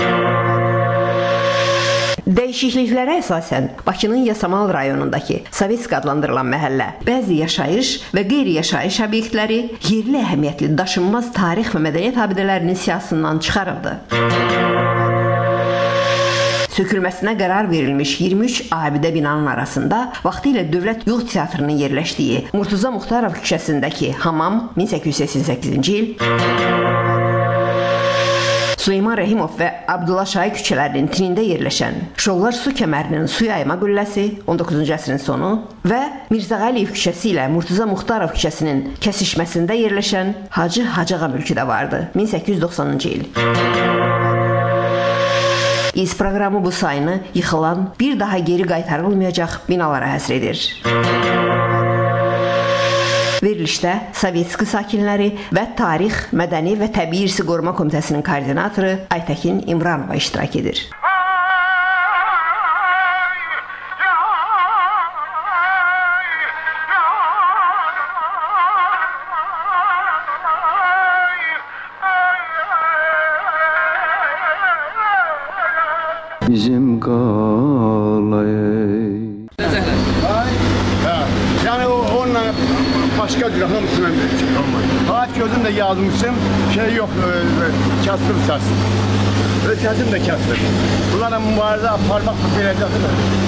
Dəyişikliklərə əsasən Bakının Yasamal rayonundakı Sovetsk adlandırılan məhəllə, bəzi yaşayış və qeyri-yaşayış obyektləri yerli əhəmiyyətli daşınmaz tarix və mədəniyyət abidələrinin siyahısından çıxarıldı. Sökülməsinə qərar verilmiş iyirmi üç abidə binanın arasında vaxtilə Dövlət Yuğ Teatrının yerləşdiyi Murtuza Muxtarov küçəsindəki Hamam min səkkiz yüz səksən səkkizinci il, Süleyman Rəhimov və Abdullah Şahi küçələrinin tinində yerləşən Şollar su kəmərinin su yayma qülləsi on doqquzuncu əsrin sonu və Mirzə Əliyev küçəsi ilə Murtuza Muxtarov küçəsinin kəsişməsində yerləşən Hacı Hacığa mülkü də vardı min səkkiz yüz doxsanıncı il. İz proqramı bu sayını yıxılan, bir daha geri qaytarılmayacaq binalara həsr edir. Verilişdə Sovetski sakinləri və Tarix, Mədəni və Təbii İrsi Qoruma Komitəsinin koordinatoru Aytəkin İmranova iştirak edir. Bizim qalay. Yəni onunla başqa cür hamısına hayat gözümdə yazmışım, şey yox, kəsdim səs. Səsim də kəsdim. Bunlarla mübarizə aparmaq verəcəkdir.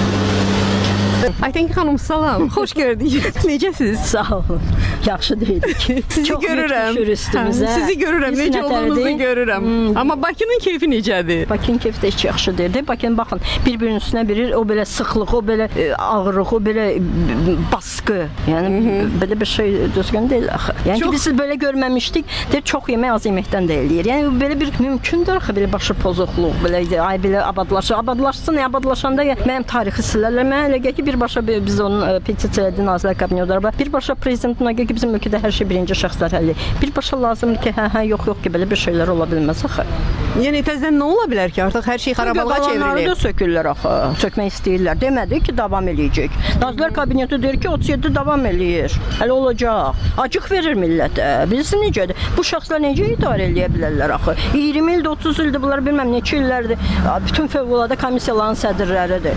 Aytəkin xanım, salam, xoş gördük. Necəsiniz? Sağ olun. Yaxşı deyilik. Sizi Çox görürəm. Üstümüzə. Hə, sizi görürəm, Biz necə nətərdir? olduğunuzu görürəm. Hmm. Amma Bakının keyfi necədir? Bakının keyfi də heç yaxşı deyil. Bakının baxın, bir-birinin üstünə birir, o belə sıxlıq, o belə e, ağırlıq, o belə e, baskı. Yəni Hı -hı. belə bir şey düzgün deyil axı. Yəni çox... ki, biz belə görməmişdik. Deyir, çox yemək az yeməkdən də eləyir. Yəni belə bir mümkündür axı, belə başı pozuqluq, belə ay belə abadlaşır. Abadlaşsın, ya abadlaşanda ya, mənim tarixi silərlər. Mən elə gəl ki, birbaşa biz onun petisiya elədi Nazirlər Kabineti. Birbaşa prezidentin ki, bizim ölkədə hər şey birinci şəxslər həll edir. Birbaşa lazımdır ki, hə, hə, yox, yox ki, belə bir şeylər ola bilməz axı. Yəni təzədən nə ola bilər ki, artıq hər şey xarabalığa çevrilir? Qalanları da sökürlər axı, sökmək istəyirlər. Demədi ki, davam eləyəcək. Nazirlər Kabineti deyir ki, otuz yeddi davam eləyir. Hələ olacaq. Acıq verir millətə. Bilsin necədir? Bu şəxslər necə idarə eləyə bilərlər axı? iyirmi ildir, otuz ildir, bunlar bilməm neçə illərdir. Bütün fövqəladə komissiyaların sədrləridir.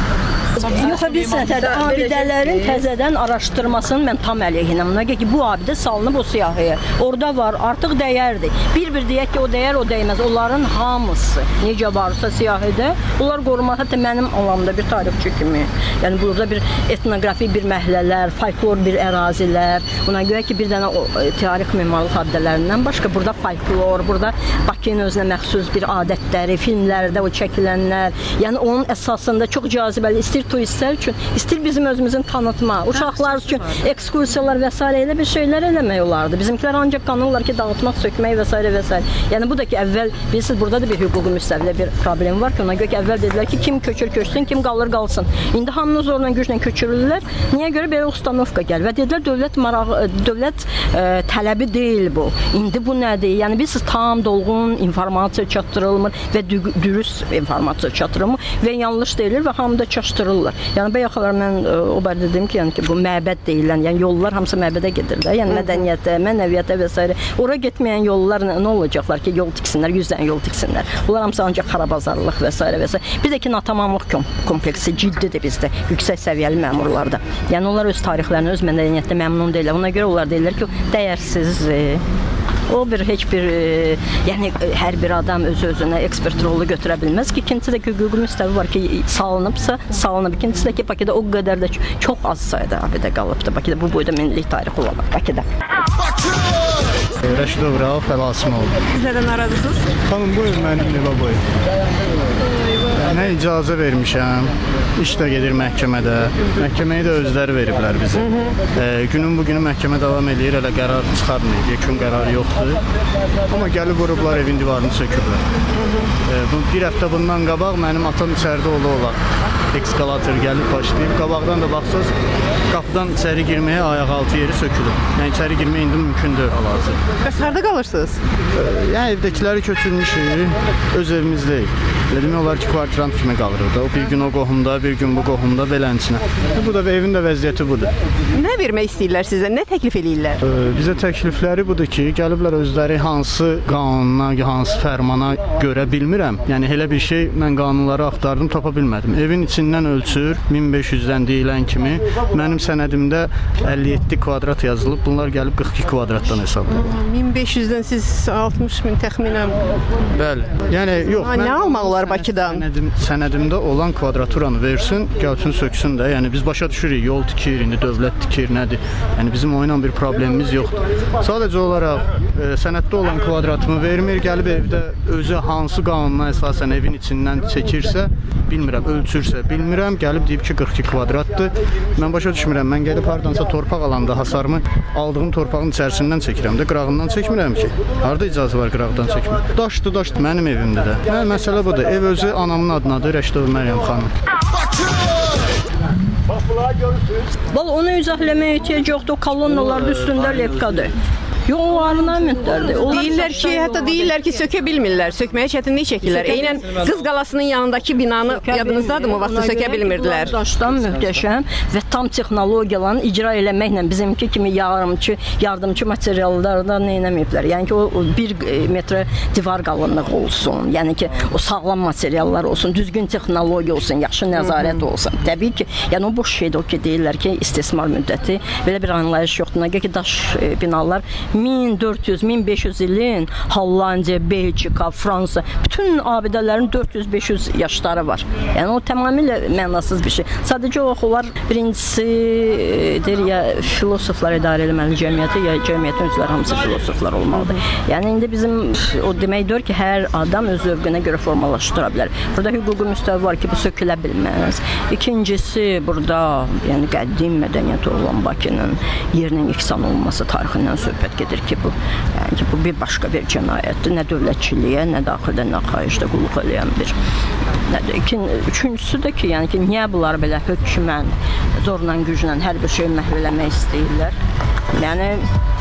Yox, biz sətədə abidələrin təzədən araşdırmasının mən tam əleyhinəm. Ona ki, bu abidə salınıb o siyahıya. Orada var, artıq dəyərdir. Bir-bir deyək ki, o dəyər, o dəyməz. Onların hamısı necə varsa siyahıda, onlar qoruma, hətta mənim alanımda bir tarixçi kimi. Yəni, burada bir etnoqrafik bir məhəllələr, folklor bir ərazilər. Ona görə ki, bir dənə o, tarix memarlıq abidələrindən başqa burada folklor, burada Bakının özünə məxsus bir adətləri, filmlərdə o çəkilənlər. Yəni, onun əsasında çox cazibəli istir turistlər üçün, istir bizim özümüzün tanıtma, uşaqlar üçün ekskursiyalar və s. elə bir şeylər eləmək olardı. Bizimkilər ancaq qanırlar ki, dağıtmaq, sökmək və s. və s. Yəni, bu da ki, əvvəl, bilirsiniz, burada da bir hüquqi müstəvilə bir problem var ki, ona görə ki, əvvəl dedilər ki, kim köçür, köçsün, kim qalır, qalsın. İndi hamını zorla, güclə köçürürlər. Niyə görə belə ustanovka gəlir? Və dedilər, dövlət marağı, dövlət ə, tələbi deyil bu. İndi bu nədir? Yəni, biz tam dolğun informasiya çatdırılmır və dürüst informasiya çatdırılmır və yanlış deyilir və hamı da çaşdırırlar. Yəni, bayaqlar mən ə, o barədə dedim ki, yəni ki, bu məbəd deyilən, yəni yollar hamısı məbədə gedirlər. Yəni, mədəniyyətə, mənəviyyətə və s. Ora getməyən yollar nə, nə olacaqlar ki, yol tiksinlər, yüz dənə yol tiksinlər. Bunlar hamısı ancaq xarabazarlıq və s. və s. Bir də ki, natamamlıq kompleksi ciddidir bizdə, yüksək səviyyəli məmurlarda. Yəni, onlar öz tarixlərini, öz mədəniyyətdə məmnun deyirlər. Ona görə onlar deyirlər ki, dəyərsizdir. O bir heç bir, e, yəni hər bir adam öz-özünə ekspert rolu götürə bilməz ki, ikincisi də ki, hüquqi müstəvi var ki, salınıbsa, salınıb. İkincisi də ki, Bakıda o qədər də çox az sayda abidə qalıbdır. Bakıda bu boyda milli tarix olaraq Bakıda. Rəşidov Rauf Əlasimov. Siz nədən aradısınız? Xanım, buyurun mənim nüvə boyu. Mən icazə vermişəm. İş də gedir məhkəmədə. Məhkəməyə də özləri veriblər bizi. E, günün bugünü məhkəmə davam eləyir, hələ qərar çıxarmır. Yekun qərarı yoxdur. Amma gəlib vurublar, evin divarını söküblər. E, bu bir həftə bundan qabaq mənim atam içəridə ola-ola ekskalator gəlib başlayıb. Qabaqdan da baxsaz, qapıdan içəri girməyə ayaq altı yeri sökülüb. Yəni içəri girmək indi mümkün deyil hal-hazır. Bəs harda qalırsınız? E, yəni evdəkiləri köçürmüşük, öz evimiz deyil. Demək olar ki, kvartirant kimi qalırıq da. O bir gün o qohumda, bir gün bu qohumda belənçinə. Bu da evin də vəziyyəti budur. Nə vermək istəyirlər sizə? Nə təklif eləyirlər? E, bizə təklifləri budur ki, gəliblər özləri hansı qanuna, hansı fərmana görə bilmirəm. Yəni elə bir şey mən qanunları axtardım, tapa bilmədim. Evin içindən ölçür, min beş yüzdən deyilən kimi. Mənim sənədimdə əlli yeddi kvadrat yazılıb. Bunlar gəlib qırx iki kvadratdan hesablayırlar. min beş yüzdən siz altmış min təxminən. Bəli. Yəni yox, mən nə almaq olar Bakıdan? Sənədim, sənədimdə olan kvadraturanı versin, gəlsin söksün də. Yəni biz başa düşürük, yol tikir, indi dövlət tikir, nədir? Yəni bizim o ilə bir problemimiz yoxdur. Sadəcə olaraq e, sənəddə olan kvadratımı vermir, gəlib evdə özü hansı qanuna əsasən evin içindən çəkirsə, bilmirəm, ölçürsə, bilmirəm, gəlib deyib ki, qırx iki kvadratdır. Mən başa düşmürəm, mən gəlib hardansa torpaq alanda hasarımı aldığım torpağın içərisindən çəkirəm də, qırağından çəkmirəm ki. Harda icazə var qırağdan çəkmək? Daşdır, daşdır, mənim evimdir də. Hə, məsələ budur. Ev özü anamın adınadır, Rəşidov Məryəm xanım. Vallahi onu izahləməyə ehtiyac yoxdur. Kolonnalarda üstündə lepkadır. Yox, onların əmətlərdir. Deyirlər ki, hətta deyirlər ki, sökə bilmirlər, sökməyə çətinlik çəkirlər. Eynən Qız Qalasının yanındakı binanı yadınızdadır mı? Vaxtı sökə bilmirdilər. Daşdan möhtəşəm və tam texnologiyalarını icra eləməklə bizimki kimi yardımçı, yardımçı materiallardan nə eləməyiblər. Yəni ki, o bir metrə divar qalınlığı olsun. Yəni ki, o sağlam materiallar olsun, düzgün texnologiya olsun, yaxşı nəzarət olsun. Təbii ki, yəni o boş şeydir o ki, deyirlər ki, istismar müddəti. Belə bir anlayış yoxdur. Nəgə ki, daş binalar min dörd yüz min beş yüz ilin Hollandiya, Belçika, Fransa, bütün abidələrin dörd yüz beş yüz yaşları var. Yəni o tamamilə mənasız bir şey. Sadəcə o onlar birincisi deyir ya filosoflar idarə etməli cəmiyyəti, ya cəmiyyətin üzvləri hamısı filosoflar olmalıdır. Yəni indi bizim o deməkdir ki, hər adam öz zövqünə görə formalaşdıra bilər. Burada hüquqi müstəvi var ki, bu sökülə bilməz. İkincisi burada yəni qədim mədəniyyəti olan Bakının yerinin yeksan olması tarixindən söhbət gedir ki, bu yəni ki, bu bir başqa bir cinayətdir. Nə dövlətçiliyə, nə daxildə, nə xaricdə qulluq eləyən bir nədir. İkin, üçüncüsü də ki, yəni ki, niyə bunlar belə hökmən, zorla, güclə hər bir şeyi məhv eləmək istəyirlər? Yəni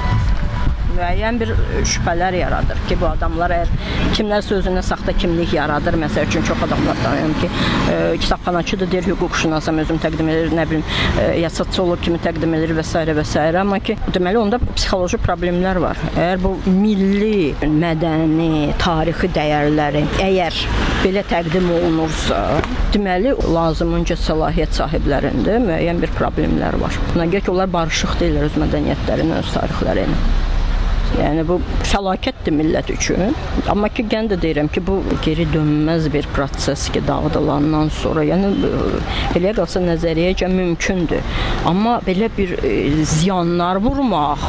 müəyyən bir şübhələr yaradır ki, bu adamlar əgər kimlərsə özünə saxta kimlik yaradır, məsəl üçün çox adamlar tanıyım ki, e, kitabxanaçıdır, deyir, hüquqşünasam özüm təqdim edir, nə bilim, e, ya sosiolog kimi təqdim edir və s. və s. Amma ki, deməli, onda psixoloji problemlər var. Əgər bu milli, mədəni, tarixi dəyərləri əgər belə təqdim olunursa, deməli, lazımınca səlahiyyət sahiblərində müəyyən bir problemlər var. Buna görə ki, onlar barışıq deyirlər öz mədəniyyətlərini, öz tarixləri ilə. Yəni bu fəlakətdir millət üçün. Amma ki, gən də deyirəm ki, bu geri dönməz bir proses ki, dağıdılandan sonra, yəni belə qalsa nəzəriyyəcə mümkündür. Amma belə bir e, ziyanlar vurmaq,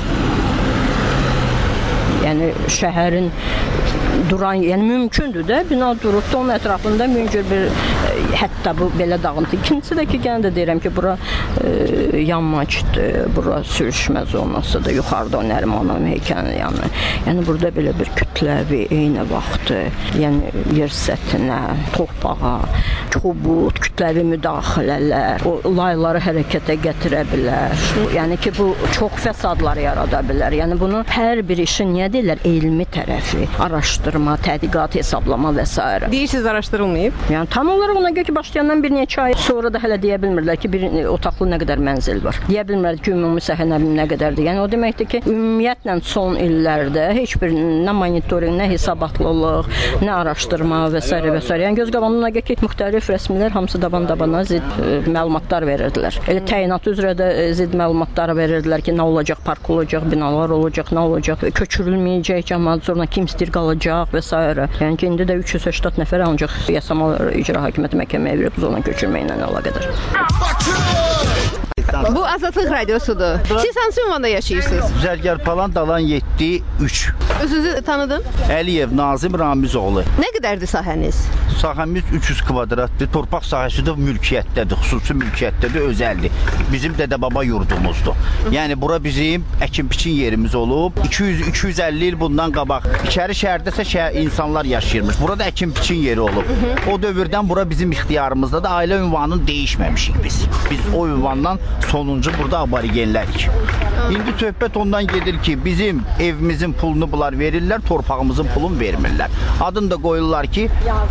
yəni şəhərin duran, yəni mümkündür də, bina durub da onun ətrafında mümkün bir e, hətta bu belə dağıntı. İkincisi də ki, gənə də deyirəm ki, bura e, yanmaçdır, bura sürüşmə zonasıdır, yuxarıda o Nərimanov heykəlinin yanı. Yəni burada belə bir kütləvi, eyni vaxtı, yəni yer səthinə, torpağa, kobud, kütləvi müdaxilələr, o layları hərəkətə gətirə bilər. Yəni ki, bu çox fəsadlar yarada bilər. Yəni bunu hər bir işin niyə deyirlər, elmi tərəfi, araşdırma, tədqiqat, hesablama və s. Deyirsiniz, araşdırılmayıb? Yəni tam olaraq ona görə ki, başlayandan bir neçə ay sonra da hələ deyə bilmirlər ki, bir otaqlı nə qədər mənzil var. Deyə bilmirlər ki, ümumi səhə nə bilim nə qədərdir. Yəni o deməkdir ki, ümumiyyətlə son illərdə heç bir nə monitorinq, nə hesabatlılıq, nə araşdırma və s. və s. Yəni göz qabağına görə ki, müxtəlif rəsmilər hamısı daban-dabana zid e, məlumatlar verirdilər. Elə təyinat üzrə də e, zid məlumatlar verirdilər ki, nə olacaq, park olacaq, binalar olacaq, nə olacaq, köçürülməyəcək, cəmaət sonra kim istəyir qalacaq və s. Yəni ki, indi də üç yüz səksən nəfər ancaq yasama icra hakimiyyəti məhkəməyə verib zona köçürməklə əlaqədar. Bu Azadlıq radiosudur. Siz hansı ünvanda yaşayırsınız? Zərgər Palan Dalan yeddi üç. Özünüzü tanıdın? Əliyev Nazim Ramizoğlu. Nə qədərdir sahəniz? Sahəmiz üç yüz kvadratdır. Torpaq sahəsi də mülkiyyətdədir, xüsusi mülkiyyətdədir, özəldir. Bizim dədə-baba yurdumuzdur. Yəni bura bizim əkin-biçin yerimiz olub. iki yüz iki yüz əlli il bundan qabaq İçəri şəhərdəsə şəhər insanlar yaşayırmış. Burada əkin-biçin yeri olub. O dövrdən bura bizim ixtiyarımızda da ailə ünvanını dəyişməmişik biz. Biz o ünvandan sonuncu burada aborigenlərik. İndi söhbət ondan gedir ki, bizim evimizin pulunu bunlar verirlər, torpağımızın pulunu vermirlər. Adını da qoyurlar ki,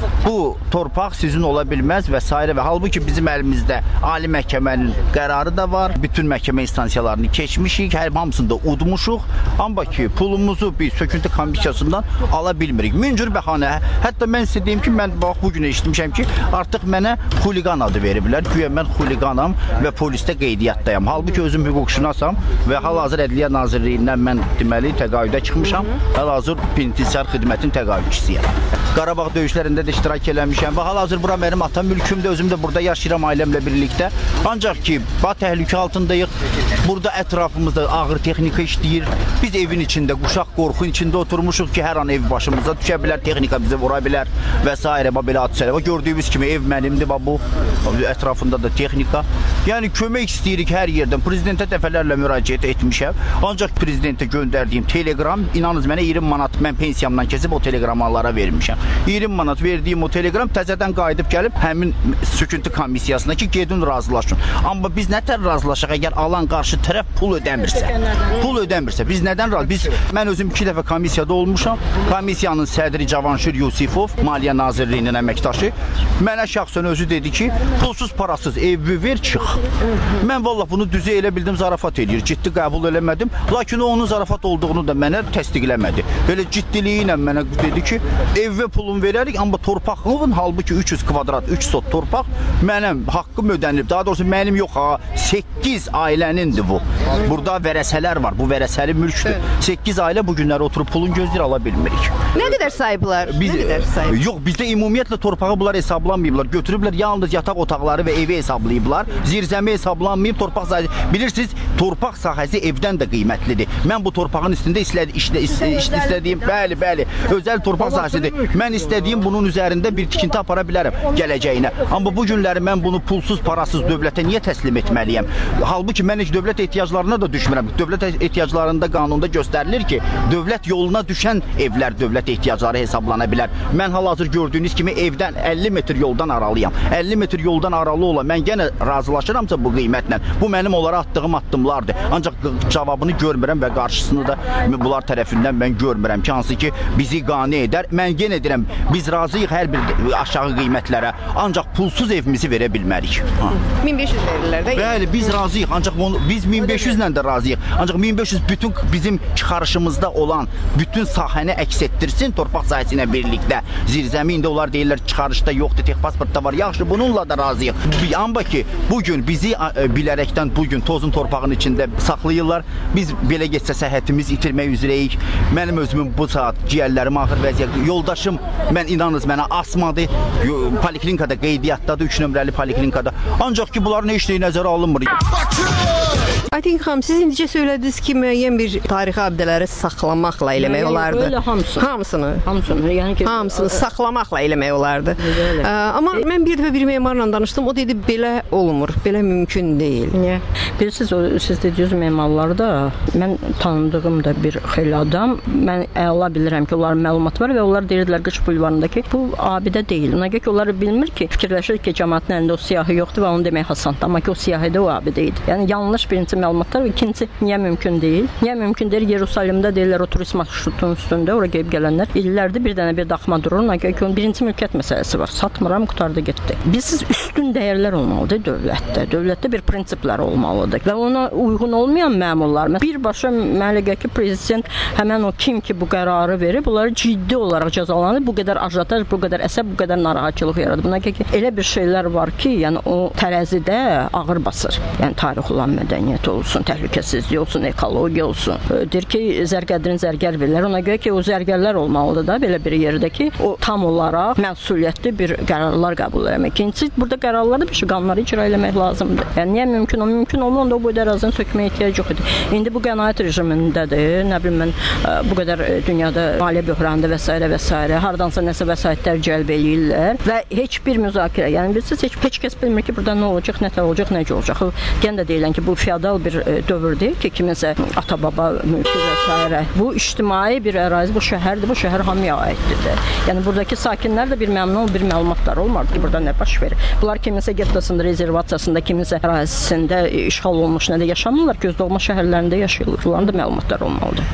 bu torpaq sizin ola bilməz və s. və halbuki bizim əlimizdə Ali Məhkəmənin qərarı da var. Bütün məhkəmə instansiyalarını keçmişik, hər hamısını da udmuşuq. Amma ki, pulumuzu bir söküntü komissiyasından ala bilmirik. Min cür bəhanə. Hətta mən sizə deyim ki, mən bax bu gün eşitmişəm ki, artıq mənə xuliqan adı veriblər. Güya mən xuliqanam və polisdə qeydiyyatdayam. Halbuki özüm hüquqşünasam və hal-hazır Ədliyyə Nazirliyindən mən deməli təqaüdə çıxmışam. Hal-hazır penitensiar xidmətin təqaüdçüsüyəm. Qarabağ döyüşlərində də iştirak eləmişəm və hal-hazır bura mənim ata mülkümdür. Özüm də burada yaşayıram ailəmlə birlikdə. Ancaq ki, bax təhlükə altındayıq. Burada ətrafımızda ağır texnika işləyir. Biz evin içində, quşaq qorxu içində oturmuşuq ki, hər an ev başımıza düşə bilər, texnika bizi vura bilər və s. belə hadisələr. Gördüyünüz kimi ev mənimdir bu. Ətrafında da texnika. Yəni kömək istəyirik hər yerdən. Prezidentə dəfələrlə müraciət etmişəm. Ancaq prezidentə göndərdiyim telegram, inanınız mənə iyirmi manat mən pensiyamdan kesib o teleqramlara vermişəm. iyirmi manat verdiyim o telegram təzədən qayıdıb gəlib həmin söküntü komissiyasına ki, gedin razılaşın. Amma biz nətər razılaşaq əgər alan qarşı tərəf pul ödəmirsə? Pul ödəmirsə biz nədən razı? Biz mən özüm iki dəfə komissiyada olmuşam. Komissiyanın sədri Cavanşir Yusifov, Maliyyə Nazirliyinin əməkdaşı, mənə şəxsən özü dedi ki, pulsuz parasız evi ver, çıx. Mən vallah bunu düzə elə bildim, zarafat edir. Ciddi qəbul eləmədim. Lakin o onun zarafat olduğunu da mənə təsdiqləmədi. Belə ciddiliyi ilə mənə dedi ki, evə pulun verərik, amma torpağın halbuki üç yüz kvadrat, üç sot torpaq mənim haqqım ödənilib. Daha doğrusu mənim yox ha, səkkiz ailənindir bu. Burada vərəsələr var. Bu vərəsəli mülkdür. səkkiz ailə bu günləri oturub pulun gözləyir ala bilmirik. Nə qədər sahiblər? Biz, Nə qədər sahib? Yox, bizdə ümumiyyətlə torpağı bunlar hesablanmayıblar. Götürüblər yalnız yataq otaqları və evi hesablayıblar. Zirzəmi hesablanmayıb, torpaq sahəsi. Bilirsiniz, torpaq sahəsi evdən də qiymətlidir. Mən bu torpağın üstündə istədi, işlə, işlə, işlə, istədiyim, bəli, bəli, özəl torpaq sahəsidir. Mən istədiyim bunun üzərində bir tikinti apara bilərəm gələcəyinə. Amma bu günləri mən bunu pulsuz, parasız dövlətə niyə təslim etməliyəm? Halbuki mən heç dövlət ehtiyaclarına da düşmürəm. Dövlət ehtiyaclarında qanunda göstərilir ki, dövlət yoluna düşən evlər dövlət ehtiyacları hesablana bilər. Mən hal-hazır gördüyünüz kimi evdən əlli metr yoldan aralıyam. əlli metr yoldan aralı ola mən yenə razılaşıramsa bu qiymətlə, bu mənim onlara atdığım addımlardır. Ancaq cavabını görmürəm və qarşısını da bunlar tərəfindən mən görmürəm ki, hansı ki bizi qane edər. Mən yenə deyirəm, biz razıyıq hər bir aşağı qiymətlərə, ancaq pulsuz evimizi verə bilmərik. min beş yüz verirlər də. Bəli, biz razıyıq, ancaq onu, biz min beş yüz ilə də razıyıq. Ancaq min beş yüz bütün bizim çıxarışımızda olan bütün sahəni əks etdirsin torpaq sahəsi ilə birlikdə. Zirzəmində onlar deyirlər çıxarışda yoxdur, tek pasportda var. Yaxşı, bununla da razıyıq. Amma ki, bugün bizi bilərəkdən bugün tozun torpağın içində saxlayırlar. Biz belə getsə səhhətimiz itirmək üzrəyik. Mənim özümün bu saat ciyərlərim ağır vəziyyətdə. Yoldaşım, mən inanınız mənə asmadı. Poliklinikada qeydiyyatdadır, üç nömrəli poliklinikada. Ancaq ki, bunların heç nəyi nəzərə alınmır. Aytin xanım, siz indicə söylədiniz ki, müəyyən bir tarixi abidələri saxlamaqla eləmək olardı. Öyle hamısını. Hamısını. Hamısını. Yəni ki, hamısını saxlamaqla eləmək olardı. Ə, amma mən bir dəfə bir memarla danışdım. O dedi belə olmur, belə mümkün deyil. Niyə? Bilirsiniz, o siz dediyiniz memarlarda mən tanıdığım da bir xeyli adam, mən əla bilirəm ki, onların məlumat var və onlar deyirdilər Qış bulvarındakı bu abidə deyil. Ona görə ki, onlar bilmir ki, fikirləşir ki, cəmaətin əlində o siyahı yoxdur və onu demək asandır. Amma ki, o siyahı da o abidə idi. Yəni yanlış birinci məlumatlar və ikinci niyə mümkün deyil? Niyə mümkün deyil? Yeruşalimdə deyirlər o turist marşrutunun üstündə ora gəlib gələnlər illərdir bir dənə bir daxma durur. Ona görə ki, onun birinci mülkiyyət məsələsi var. Satmıram, qutardı getdi. Biz üstün dəyərlər olmalıdır dövlətdə. Dövlətdə bir prinsiplər olmalıdır və ona uyğun olmayan məmurlar, birbaşa mənə gəlir ki, prezident həmən o kim ki bu qərarı verib, bunları ciddi olaraq cəzalanır. Bu qədər ajotaj, bu qədər əsəb, bu qədər narahatçılıq yaradır. Buna gəlir ki, elə bir şeylər var ki, yəni o tərəzidə ağır basır. Yəni tarix olan mədəniyyət olsun, təhlükəsizlik olsun, ekologiya olsun. Deyir ki, zərgərdirin zərgər bilirlər. Ona görə ki, o zərgərlər olmalıdır da belə bir yerdə ki, o tam olaraq məsuliyyətli bir qərarlar qəbul etmək. İkincisi, burada qərarlarda bir şey qanunları icra etmək lazımdır. Yəni niyə mümkün o mümkün olmanda o boyda ərazini sökməyə ehtiyac yox idi. İndi bu qənaət rejimindədir. Nə bilim mən bu qədər dünyada maliyyə böhranında və s. və s. hardansa nəsə vəsaitlər cəlb eləyirlər və heç bir müzakirə, yəni bilirsiniz heç, heç kəs bilmir ki, burada nə olacaq, nə tər olacaq, necə olacaq. Yenə də deyilən ki, bu feodal bir dövr deyil ki, kiminsə ata-baba mülkü və s. Bu ictimai bir ərazi, bu şəhərdir, bu şəhər hamıya aiddir. Yəni buradakı sakinlər də bir məmnun, bir məlumatları olmadı ki, burada nə baş verir. Bunlar kiminsə getdasında, rezervasiyasında, kiminsə ərazisində işğal olmuş, nə də yaşamırlar, gözdolma şəhərlərində yaşayırlar. Bunların da məlumatları olmalıdır.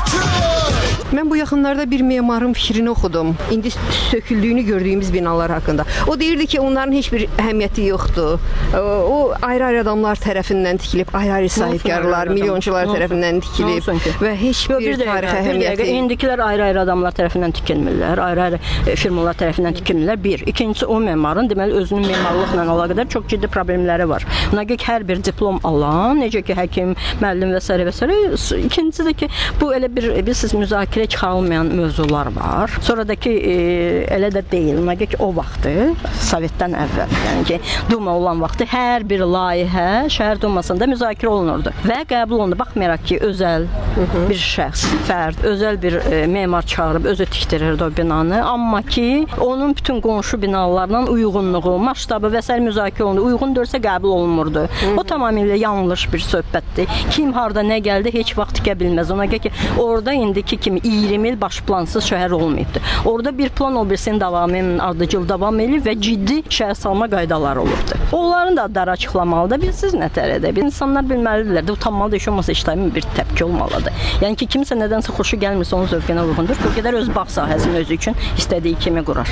Mən bu yaxınlarda bir memarın fikrini oxudum. İndi söküldüyünü gördüyümüz binalar haqqında. O deyirdi ki, onların heç bir əhəmiyyəti yoxdur. O ayrı-ayrı adamlar tərəfindən tikilib, ayrı-ayrı sahibkarlar, milyonçular tərəfindən tikilib və heç bir, bir tarixi əhəmiyyəti. İndikilər ayrı-ayrı adamlar tərəfindən tikilmirlər, ayrı-ayrı firmalar tərəfindən tikilmirlər. Bir. İkincisi, o memarın deməli özünün memarlıqla əlaqədar çox ciddi problemləri var. Buna görə ki, hər bir diplom alan, necə ki, həkim, müəllim və s. və s. İkincisi də ki, bu elə bir bilirsiniz müzakirə çıxarılmayan mövzular var. Sonra da ki, e, elə də deyil. Ona görə ki, o vaxtı Sovetdən əvvəl, yəni ki, Duma olan vaxtı hər bir layihə şəhər Dumasında müzakirə olunurdu və qəbul olundu. Baxmayaraq ki, özəl bir şəxs, fərd, özəl bir e, memar çağırıb özü tikdirirdi o binanı, amma ki, onun bütün qonşu binalarla uyğunluğu, masştabı və s. müzakirə olundu. Uyğun dörsə qəbul olunmurdu. O tamamilə yanlış bir söhbətdir. Kim harda nə gəldi, heç vaxt tikə bilməz. Ona görə ki, orada indiki kimi iyirmi il baş plansız şəhər olmayıbdır. Orada bir plan o birisinin davamının ardıcıl davam eləyib və ciddi şəhər salma qaydaları olubdur. Onların da adları açıqlamalıdır. Bilirsiniz nə tərədə? İnsanlar bilməlidirlər. Utanmalı heç olmasa ictimai bir təpki olmalıdır. Yəni ki, kimsə nədənsə xoşu gəlmirsə onun zövqünə uyğundur. O qədər öz bağ sahəsini özü üçün istədiyi kimi qurar.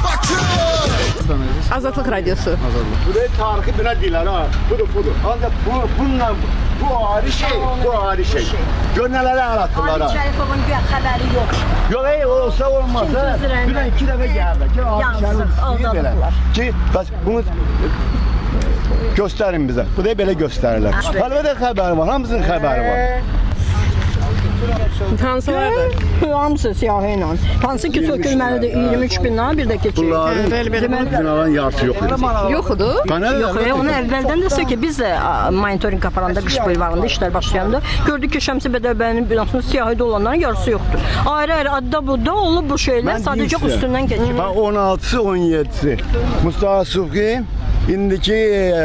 Azadlıq Radiosu. Bu da tarixi bina deyirlər ha. Budur, budur. Ancaq bu, bununla bu ayrı şey, bu ayrı şey. Gör nələrə anlatdılar ha. Ali Şərifovun güya xəbəri yox. Yox, ey, olsa olmaz. Dünən iki dəfə gəldi. Ki, Ali Şərifov deyir belə. Ki, bəs bunu göstərin bizə. Bu da belə göstərirlər. Əlbəttə xəbəri var, hamısının xəbəri var. Hansılardır? Hamısı siyahı ilə. Hansı ki, sökülməlidir iyirmi üç bina, bir də keçir. Bunların binaların yarısı yox idi. Yoxdur? Yox, onu əvvəldən də ki, biz də monitoring aparanda qış bulvarında işlər başlayanda gördük ki, Şəmsi Bədərbəyinin binasının siyahıda olanların yarısı yoxdur. Ayrı-ayrı adda budda olub bu şeylər sadəcə üstündən keçir. on altısı on yedisi Mustafa Subhi, indiki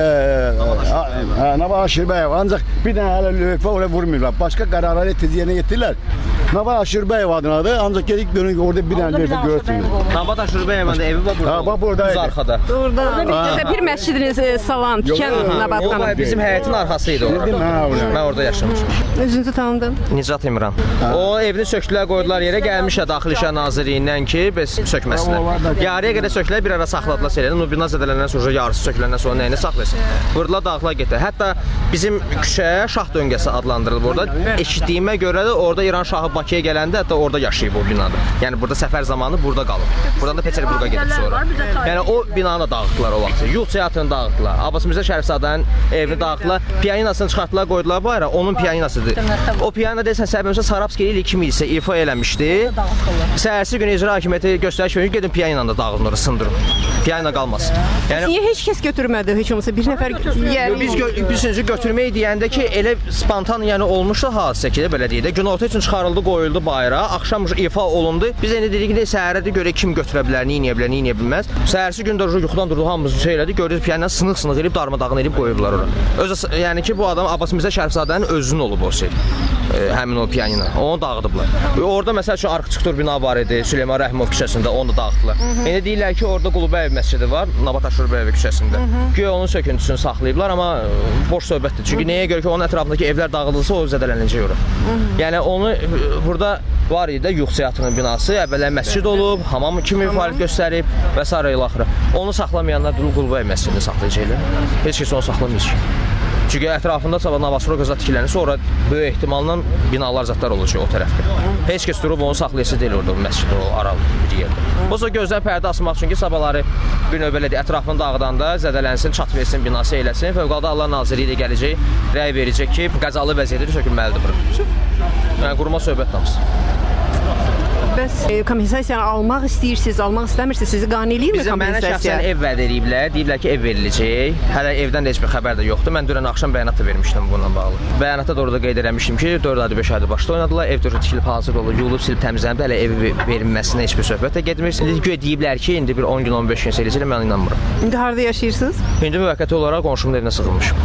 Nava Aşırbəyev, ancaq bir dənə hələ lövhə oraya vurmuyorlar. Başqa qərarları teziyyə yetirlər. Nava Aşırbəyev adınadır, ancaq gedik görün orada bir dənə lövhə görürsünüz. Nava Aşırbəyev evi var burada. Ha, bax buradaydı. Arxada. Orada bir məscidiniz salan, tikən Nabatdan. O bizim həyətin arxası idi orada. Mən orada yaşamışım. Özünüzü tanıdın? Nicat İmran. O evini söktülər, qoydular yerə, gəlmişə Daxili İşlər Nazirliyindən ki, biz sökməsinlər. Yarıya qədər söktülər, bir ara saxladılar şeyləri. O bina zədələndən sonra yarısı söküləndən sonra nəyini saxlasın. Vurdular, dağıtlar getdi. Hətta bizim küçəyə Şah döngəsi adlandırılıb orada. Eşitdiyimə görə də orada İran şahı Bakıya gələndə hətta orada yaşayıb o binada. Yəni burada səfər zamanı burada qalıb. Buradan da Peterburqa gedib sonra. Yəni o binanı da dağıtdılar o vaxt. Yul teatrını dağıtdılar. Abbas Mirzə Şərifzadənin evini dağıtdılar. Piyaninasını çıxartdılar, qoydular bu ara. Onun piyaninasıdır. O piyanino desən səbəbimizə Sarabski ilə iki min isə ifa eləmişdi. Səhərsi günü icra hakimiyyəti göstəriş verir, gedin piyaninanı da dağılın orası, sındırın. Piyanino qalmasın. Yəni niyə heç kəs götürmədi heç olmasa bir nəfər yəni biz biz götürməyi deyəndə ki, elə spontan yəni olmuşdu hadisə ki, belə deyək də, günorta üçün çıxarıldı, qoyuldu bayıra, axşam ifa olundu. Biz indi dedik ki, səhərədə görə kim götürə bilər, nə edə bilər, nə edə bilməz. Səhərsi gün də yuxudan durdu, hamımız şey elədi, gördük piyanino sınıq-sınıq elib darmadağın elib qoyublar ora. Öz yəni ki, bu adam Abbas Mirzə Şərifzadənin özünün olub o şey. E, həmin o piyanino. Onu dağıdıblar. Orada məsəl üçün Arxçıqdur bina var idi, Süleyman Rəhimov küçəsində, onu da dağıtdılar. İndi deyirlər ki, orada Qulubəyev məscidi var, Nabat Aşurbəyev küçəsində. Güya onun söküntüsünü saxlayıblar, amma boş söhbətdir. Çünki nəyə görə ki, onun ətrafındakı evlər dağıdılsa, o zədələnəcək ora. Yəni onu burada var idi, Yux teatrının binası, əvvəllər məscid olub, hamam kimi fəaliyyət göstərib və s. ilə axırı. Onu saxlamayanlar Qulubəyev məscidini saxlayacaqlar. Heç kəs onu saxlamayacaq. Çünki ətrafında sabah Novostroyka zat tikiləni, sonra böyük ehtimalla binalar zatlar olacaq o tərəfdə. Heç kəs durub onu saxlayası deyil orada, məscid o aralı bir yerdə. Olsa gözdən pərdə asmaq üçün ki, sabahları bir növ belə ətrafını dağıdanda zədələnsin, çat versin, binası eləsin. Fövqəladə Hallar Nazirliyi də gələcək, rəy verəcək ki, qəzalı vəziyyətdə sökülməlidir bura. Yəni quruma söhbət namısı. Bəs e, kompensasiyanı almaq istəyirsiniz, almaq istəmirsiniz, sizi qane eləyirmi kompensasiya? Bizim mənə şəxsən ev vəd ediblər, deyiblər ki, ev veriləcək. Hələ evdən də heç bir xəbər də yoxdur. Mən dünən axşam bəyanat da vermişdim bununla bağlı. Bəyanatda da orada qeyd eləmişdim ki, dörd aydır, beş aydır başda oynadılar. Ev dörd tikilib hazır olub, yuyulub, silib təmizlənib, hələ ev verilməsinə heç bir söhbət də getmir. İndi deyiblər ki, indi bir on gün, on beş gün eləyəcək, mən inanmıram. İndi harda yaşayırsınız? İndi müvəqqəti olaraq qonşumun evinə sığınmışam.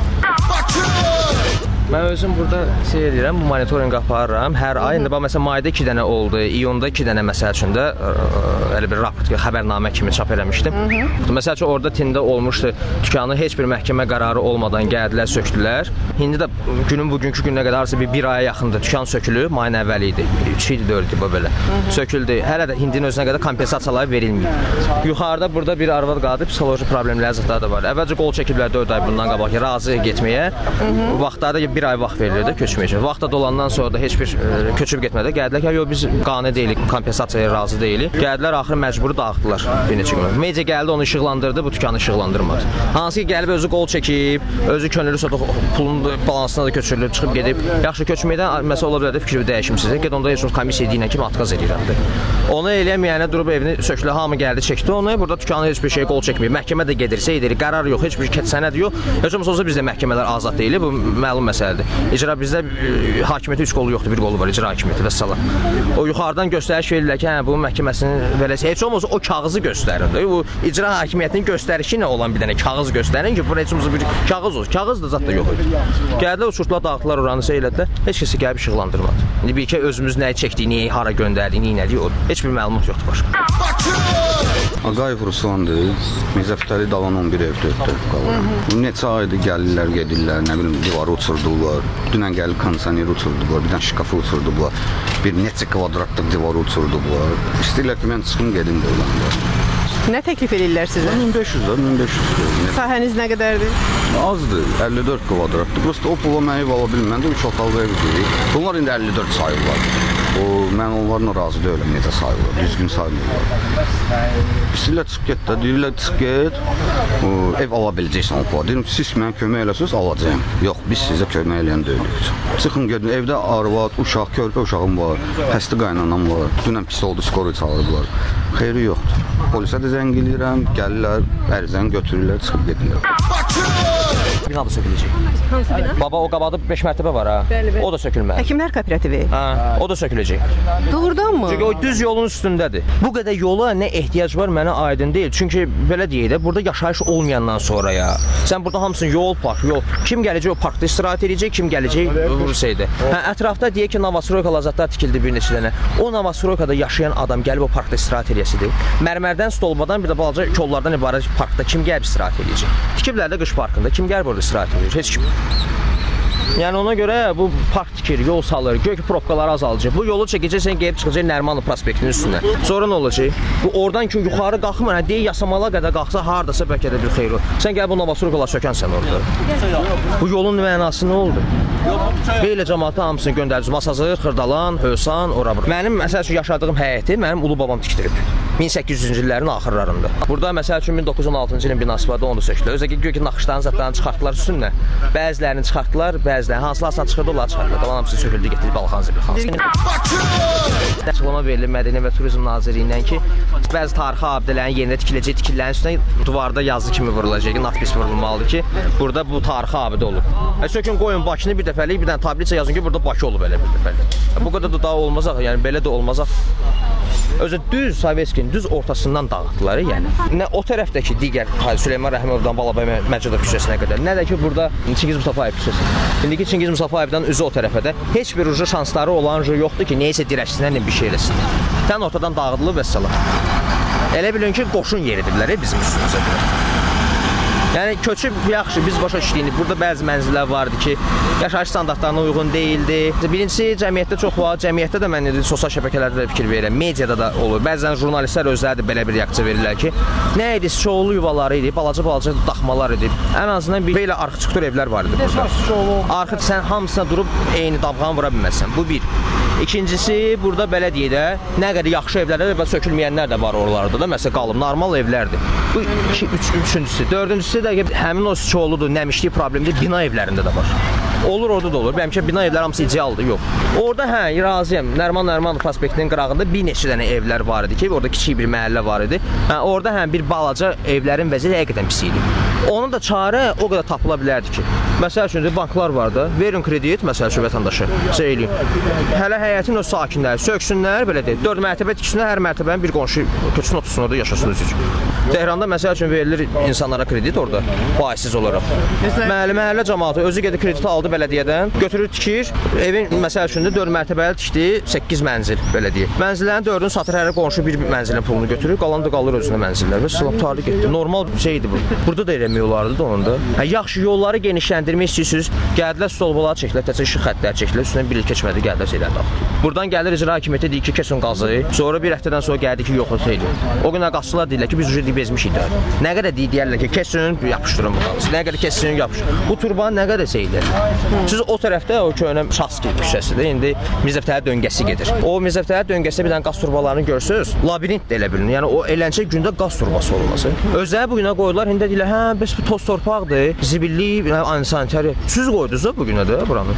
Mən özüm burada şey edirəm, bu monitorinq aparıram. Hər ay, indi bax məsələn mayda iki dənə oldu, iyunda iki dənə məsəl üçün də elə bir raport, xəbərnamə kimi çap eləmişdim. Məsəl üçün orada tində olmuşdu, dükanı heç bir məhkəmə qərarı olmadan gəldilər, sökdülər. İndi də günün bugünkü gününə qədər arası bir, bir aya yaxındır, dükan sökülüb, mayın əvvəli idi, üç idi, dörd idi bu belə. Söküldü, hələ də hindinin özünə qədər kompensasiyalar verilməyib. Yuxarıda burada bir arvad qaldı, psixoloji problemlər zətlər də var. Əvvəlcə qol çəkiblər dörd ay bundan qabaq, razı getməyə. Vaxtlarda bir ay vaxt verilirdi köçməyəcək. Vaxtda dolandan sonra da heç bir e, köçüb getmədi. Gəldilər ki, yox biz qane deyilik, kompensasiyaya razı deyilik. Gəldilər axırı məcburi dağıtdılar bir neçə gün. Media gəldi, onu işıqlandırdı, bu dükanı işıqlandırmadı. Hansı ki gəlib özü qol çəkib, özü könüllü sonra pulun balansına da köçürülüb, çıxıb gedib. Yaxşı köçməkdən məsələ ola bilər də fikrimi dəyişimsiniz. Get onda heç komissiya deyilən kimi atqaz edirəmdir. Onu eləyəməyənə durub evini sökdü, hamı gəldi, çəkdi onu. Burada dükanı heç bir şey qol çəkməyib. Məhkəmə də gedirsə edir, qərar yox, heç bir sənəd yox. Heç olmasa bizdə məhkəmələr azad deyil, bu məlum məsələdir. İcra bizdə e, hakimiyyəti üç qolu yoxdur, bir qolu var, icra hakimiyyəti və salam. O yuxarıdan göstəriş verirlər ki, hə bu məhkəməsinin verəsi heç olmasa o kağızı göstərir. Bu icra hakimiyyətinin göstərişi ilə olan bir dənə kağız göstərin ki, bu heç olmasa bir kağız olsun. Kağız da zət da yox idi. Gəldilər, uçurtdular, dağıtdılar oranı şey elədilər. Heç kəsi gəlib işıqlandırmadı. İndi bir ki özümüz nəyi çəkdik, nəyi hara göndərdik, nə etdik, o heç bir məlumat yoxdur başqa. Ağayev Ruslandır. Mirzəfətəli Dalan on bir evdə qalır. Neçə aydır gəlirlər, gedirlər, nə bilim divarı uçurdular. Dünən gəlib kondisioner uçurdular, bir dənə şkafı uçurdular. Bir neçə kvadratlıq divarı uçurdular. İstəyirlər ki, mən çıxım gedim deyirlər. Nə təklif edirlər sizə? min beş yüz, min beş yüz. Sahəniz nə qədərdir? Azdır, əlli dörd kvadratdır. Prosta o pula məni vala bilməm də üç otaqlı evdir. Bunlar indi əlli dörd sayırlar. O, mən onlarla razı deyiləm, necə sayılır, düzgün sayılırlar. İstəyirlər çıx get də, deyirlər çıx get, o, ev ala biləcəksən o pula. Deyirəm, siz mənə kömək eləsiniz, alacağım. Yox, biz sizə kömək eləyən deyilik. Çıxın gedin, evdə arvad, uşaq, körpə uşağım var, xəstə qaynanam var. Dünən pis oldu, skoru çağırdılar. Xeyri yoxdur. Polisə də zəng eləyirəm, gəlirlər, ərizəni götürürlər, çıxıb gedirlər. Bina da söküləcək. Hansı bina? Baba, o qabaqda beş mərtəbə var ha. Bəli, bəli. O da sökülməli. Həkimlər kooperativi. Hə, o da söküləcək. Doğrudanmı? Çünki o düz yolun üstündədir. Bu qədər yola nə ehtiyac var mənə aydın deyil. Çünki belə deyək də, burada yaşayış olmayandan sonra ya. Sən burada hamısın yol, park, yol. Kim gələcək o parkda istirahət edəcək, kim gələcək Rusiyada. Hə, ətrafda deyək ki, Novostroyka lazatlar tikildi bir neçə dənə. O Novostroykada yaşayan adam gəlib o parkda istirahət edəsidir. Mərmərdən, stolbadan bir də balaca kollardan ibarət parkda kim gəlib istirahət edəcək? Tikiblər də qış parkında. Kim gəlib orada istirahət edəcək? Heç kim. Yəni ona görə bu park tikir, yol salır, göy ki probkalar azalacaq. Bu yolu çəkəcəksən, gəlib çıxacaq Nərmanov prospektinin üstünə. Sonra nə olacaq? Bu oradan ki yuxarı qalxmır, hə deyə Yasamala qədər qalxsa hardasa bəlkə də bir xeyir olur. Sən gəl bu Novostroykalar sökənsən orada. Bu yolun mənası nə oldu? Belə cəmaatı hamısını göndərdik. Masazır, Xırdalan, Hövsan, ora bura. Mənim məsəl üçün yaşadığım həyəti mənim ulu babam tikdirib. min səkkiz yüzüncü illərin axırlarında. Burada məsəl üçün min doqquz yüz on altıncı ilin binası vardı, onu da sökdülər. Özə ki, göy ki naxışların zətlərini çıxartdılar üstünə. Bəzilərini çıxartdılar, bəzilərini hansılarsa çıxırdı, onları çıxartdılar. Davan hamısı söküldü, getdi Balxan Zibilxanası. Açıqlama verilib Mədəniyyət və Turizm Nazirliyindən ki, bəzi tarixi abidələrin yerinə tikiləcək, tikililərin üstünə duvarda yazı kimi vurulacaq, natpis vurulmalıdır ki, burada bu tarixi abidə olub. E, sökün qoyun Bakını bir dəfəlik, bir dənə tabliça yazın ki, burada Bakı olub elə bir dəfəlik. E, bu qədər də daha olmazaq, yəni belə də olmazaq. Özü düz Sovetskiyin düz ortasından dağıtdılar, yəni. Nə o tərəfdəki digər Süleyman Rəhimovdan Balabəy Məcidov küçəsinə qədər, nə də ki burada Çingiz Mustafayev küçəsi. İndiki Çingiz Mustafayevdən üzü o tərəfə də heç bir ucu şansları olan yoxdur ki, neysə dirəşsinlər, bir şey eləsin. Tən ortadan dağıdılıb və salam. Elə bilin ki, qoşun yeridiblər bizim üstümüzə. Yəni köçüb yaxşı, biz başa düşdük. Burada bəzi mənzillər vardı ki, yaşayış standartlarına uyğun deyildi. Birincisi, cəmiyyətdə çox var. Cəmiyyətdə də mən indi sosial şəbəkələrdə də fikir verirəm. Mediada da olur. Bəzən jurnalistlər özləri də belə bir reaksiya verirlər ki, nə idi? Çoğulu yuvaları idi, balaca-balaca daxmalar idi. Ən azından bir belə arxitektur evlər var idi burada. Arxit sən hamısına durub eyni damğanı vura bilməzsən. Bu bir. İkincisi, burada belə deyək də, nə qədər yaxşı evlərdə də sökülməyənlər də var oralarda da. Məsələn, qalıb normal evlərdir. Bu iki, üç, üçüncüsü. Dördüncüsü də həmin o çoğuludur, nəmişlik problemi bina evlərində də var. Olur, orada da olur. Bəlkə bina evləri hamısı idealdır, yox. Orada hə, razıyam. Nərman Nərmanov prospektinin qırağında bir neçə dənə evlər var idi ki, orada kiçik bir məhəllə var idi. Hə, orada həm bir balaca evlərin vəziyyəti həqiqətən pis idi. Onun da çarə o qədər tapıla bilərdi ki, məsəl üçün banklar var da, verin kredit, məsəl üçün vətəndaşa, şey eləyin. Hələ həyətin o sakinləri söksünlər, belə deyək, dörd mərtəbə tiksinlər, hər mərtəbənin bir qonşu köçsün otursun orada yaşasın özü üçün. Tehranda məsəl üçün verilir insanlara kredit orada, faizsiz olaraq. Məhəllə, məhəllə cəmaatı özü gedir krediti aldı bələdiyyədən, götürür tikir, evin məsəl üçün də dörd mərtəbəli tikdi, səkkiz mənzil, belə deyək. Mənzillərin dördünü satır, hər qonşu bir mənzilin pulunu götürür, qalan da qalır özünə mənzillər və salam tarih getdi. Normal şeydir bu. Burada da eləmək olardı da onda. Hə, yaxşı yolları genişləndirmək istəyirsiniz, gəldilər stolbaları çəkilə, təcə işıq xəttləri çəkilə, üstündən bir il keçmədi, gəldilər şeylər daxil. Buradan gəlir icra hakimiyyəti deyir ki, kesin qazı. Sonra bir həftədən sonra gəldi ki, yox o şeydir. O günə qazçılar deyirlər ki, biz ucu bezmişik də. Nə qədər deyirlər ki, kesin yapışdırın bu qazı. Nə qədər kesin yapışdırın. Bu turbanın nə qədər şeydir. Siz o tərəfdə o köhnə Şahski küçəsidir. İndi Mirzəftəli döngəsi gedir. O Mirzəftəli döngəsində bir dənə qaz turbalarını görsüz, labirint də elə bilinir. Yəni o eləncə gündə qaz turbası olması. Özləri bu günə qoydular, indi deyirlər, hə, bəs bu toz torpaqdır, zibilli, antisanitari. Siz qoydunuz da bu günə də buranı.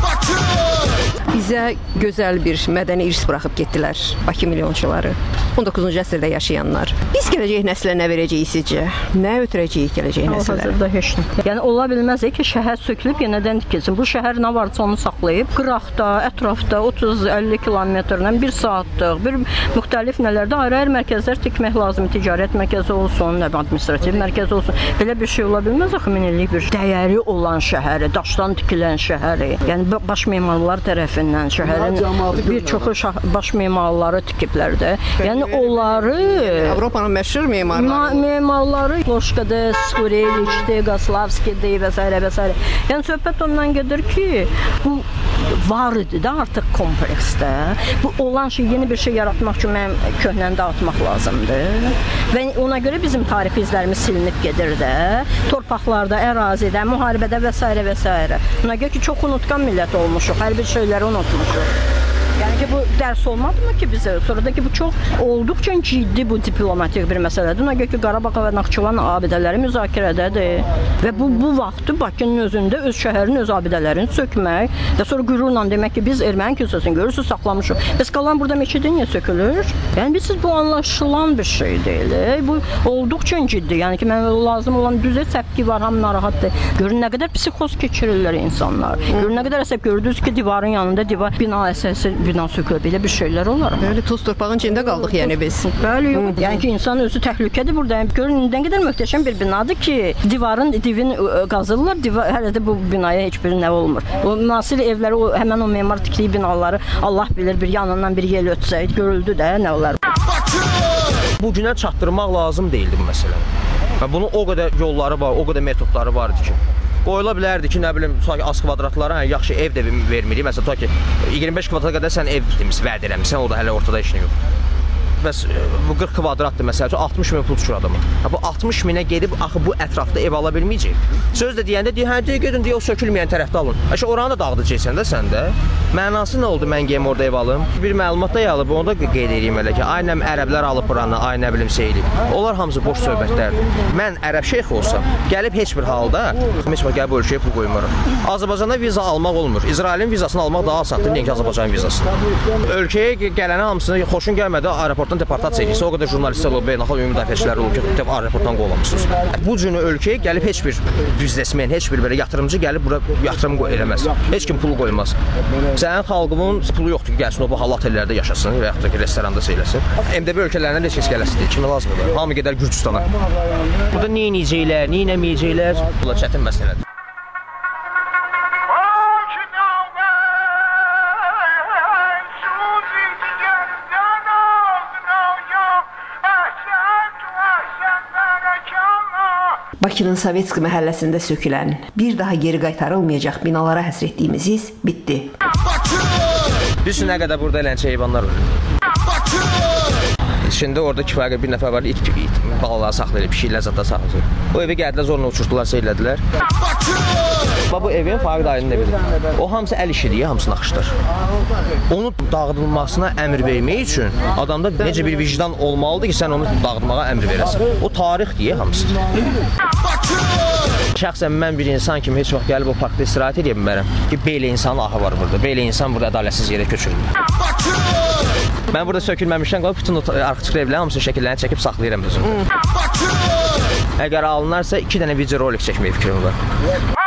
Bizə gözəl bir mədəni irs buraxıb getdilər Bakı milyonçuları, on doqquzuncu əsrdə yaşayanlar. Biz gələcək nəslə nə verəcəyik sizcə? Nə ötürəcəyik gələcək nəslərə? Hazırda heç nə. Yəni ola bilməz ki, şəhər sökülüb yenidən tikilsin. Bu şəhər nə varsa onu saxlayıb, qıraqda, ətrafda otuz əlli kilometrdən bir saatlıq, bir müxtəlif nələrdə ayrı-ayrı mərkəzlər tikmək lazımdır. Ticarət mərkəzi olsun, nə administrativ mərkəzi olsun. Belə bir şey ola bilməz axı min illik bir dəyəri olan şəhəri, daşdan tikilən şəhəri. Yəni baş memarlar tərəfindən şəhərin bir çoxu baş memarları tikiblər də. Yəni onları Avropanın məşhur memarları, memarları Loşkada, Skureliçdə, Qaslavskidə və s. və s. Yəni söhbət ondan gedir ki, bu var idi də artıq kompleksdə. Bu olan şey yeni bir şey yaratmaq üçün mənim köhnəni dağıtmaq lazımdır. Və ona görə bizim tarixi izlərimiz silinib gedir də. Torpaqlarda, ərazidə, müharibədə və s. və s. Buna görə ki, çox unutqan millət olmuşuq, hər bir şeyləri unutmuşuq. Yəni ki, bu dərs olmadımı ki bizə? Sonra da ki, bu çox olduqca ciddi bu diplomatik bir məsələdir. Ona görə ki, Qarabağ və Naxçıvan abidələri müzakirədədir. Və bu, bu vaxtı Bakının özündə öz şəhərin, öz abidələrini sökmək və sonra qürurla demək ki, biz erməni kilsəsini görürsünüz, saxlamışıq. Bəs qalan burada meçidi niyə sökülür? Yəni, biz bu anlaşılan bir şey deyil. Bu olduqca ciddi. Yəni ki, mənə lazım olan düzə səpki var, ham narahatdır. Görün, nə qədər psixoz keçirirlər insanlar. Görün, nə qədər əsəb gördünüz ki, divarın yanında divar, bina əsası bina sökülür, belə bir şeylər olar. Bəli, toz torpağın içində qaldıq yəni biz. Bəli, yox. Yəni ki, insan özü təhlükədir burada. Görün, nə qədər möhtəşəm bir binadır ki, divarın divin qazırlar, divar, hələ də bu binaya heç bir nə olmur. O müasir evləri, o, həmən o memar tikdiyi binaları Allah bilir bir yanından bir yel ötsəydi, görüldü də nə olar. Bu günə çatdırmaq lazım deyildi bu məsələni. Bunun o qədər yolları var, o qədər metodları var idi ki. Qoyula bilərdi ki, nə bilim, az kvadratlara hə, yaxşı ev də vermirik. Məsələn, ta ki, iyirmi beş kvadrata qədər sən ev vəd eləmişsən, o da hələ ortada işin yox. Bəs bu qırx kvadratdır məsələn, altmış min pul çıxır adamı. Bu altmış minə gedib axı bu ətrafda ev ala bilməyəcək. Söz də deyəndə deyir, hə, deyə gedin, deyə o sökülməyən tərəfdə alın. Əşə oranı da dağıdacaqsən də sən də. Mənası nə oldu mən geyim orada ev alım? Bir məlumat da yayılıb, onu da qeyd edeyim elə ki, ay nə ərəblər alıb buranı, ay nə bilim şeyli. Onlar hamısı boş söhbətlərdir. Mən ərəb şeyx olsam, gəlib heç bir halda heç vaxt gəlib bu ölkəyə pul qoymuram. Azərbaycanda viza almaq olmur. İsrailin vizasını almaq daha asandır, nəinki Azərbaycanın vizasını. Ölkəyə gələnə hamısını xoşun gəlmədi, aeroportdan deportasiya edirsə, o qədər jurnalistlər olub, beynəlxalq ümumi müdafiəçilər olub ki, aeroportdan qovlamışsınız. Bu cür ölkəyə gəlib heç bir biznesmen, heç bir belə yatırımcı gəlib bura yatırım eləməz. Heç kim pulu qoymaz. Sənin xalqının pulu yoxdur ki, gəlsin o bu halal otellərdə yaşasın və yaxud da ki, restoranda seyləsin. M D B ölkələrindən heç kəs gələsidir, kimə lazımdır? Hamı gedər Gürcüstana. Burada nə edəcəklər, nə etməyəcəklər? Bu çətin məsələdir. Bakının Sovetski məhəlləsində sökülən, bir daha geri qaytarılmayacaq binalara həsr etdiyimiz iz bitdi. Biz nə qədər burada elənçə heyvanlar var. Şimdi orada kifayət bir nəfər var, it, it balaları saxlayır, pişiklər zətdə saxlayır. O evi gəldilər, zorla uçurtdular, seylədilər. Bu evin Fərid Ayının evidir. O hamısı əl işidir, hamısı naxışdır. Onu dağıdılmasına əmr vermək üçün adamda necə bir vicdan olmalıdır ki, sən onu dağıtmağa əmr verəsən. O tarixdir, hamısı. Şəxsən mən bir insan kimi heç vaxt gəlib o parkda istirahət edə bilmərəm ki, belə insanın ahı var burada, belə insan burada ədalətsiz yerə köçürülür. Mən burada sökülməmişdən qalıb bütün arxıcıq evlərin hamısının şəkillərini çəkib saxlayıram özümdə. Əgər alınarsa iki dənə video rolik çəkməyə fikrim var.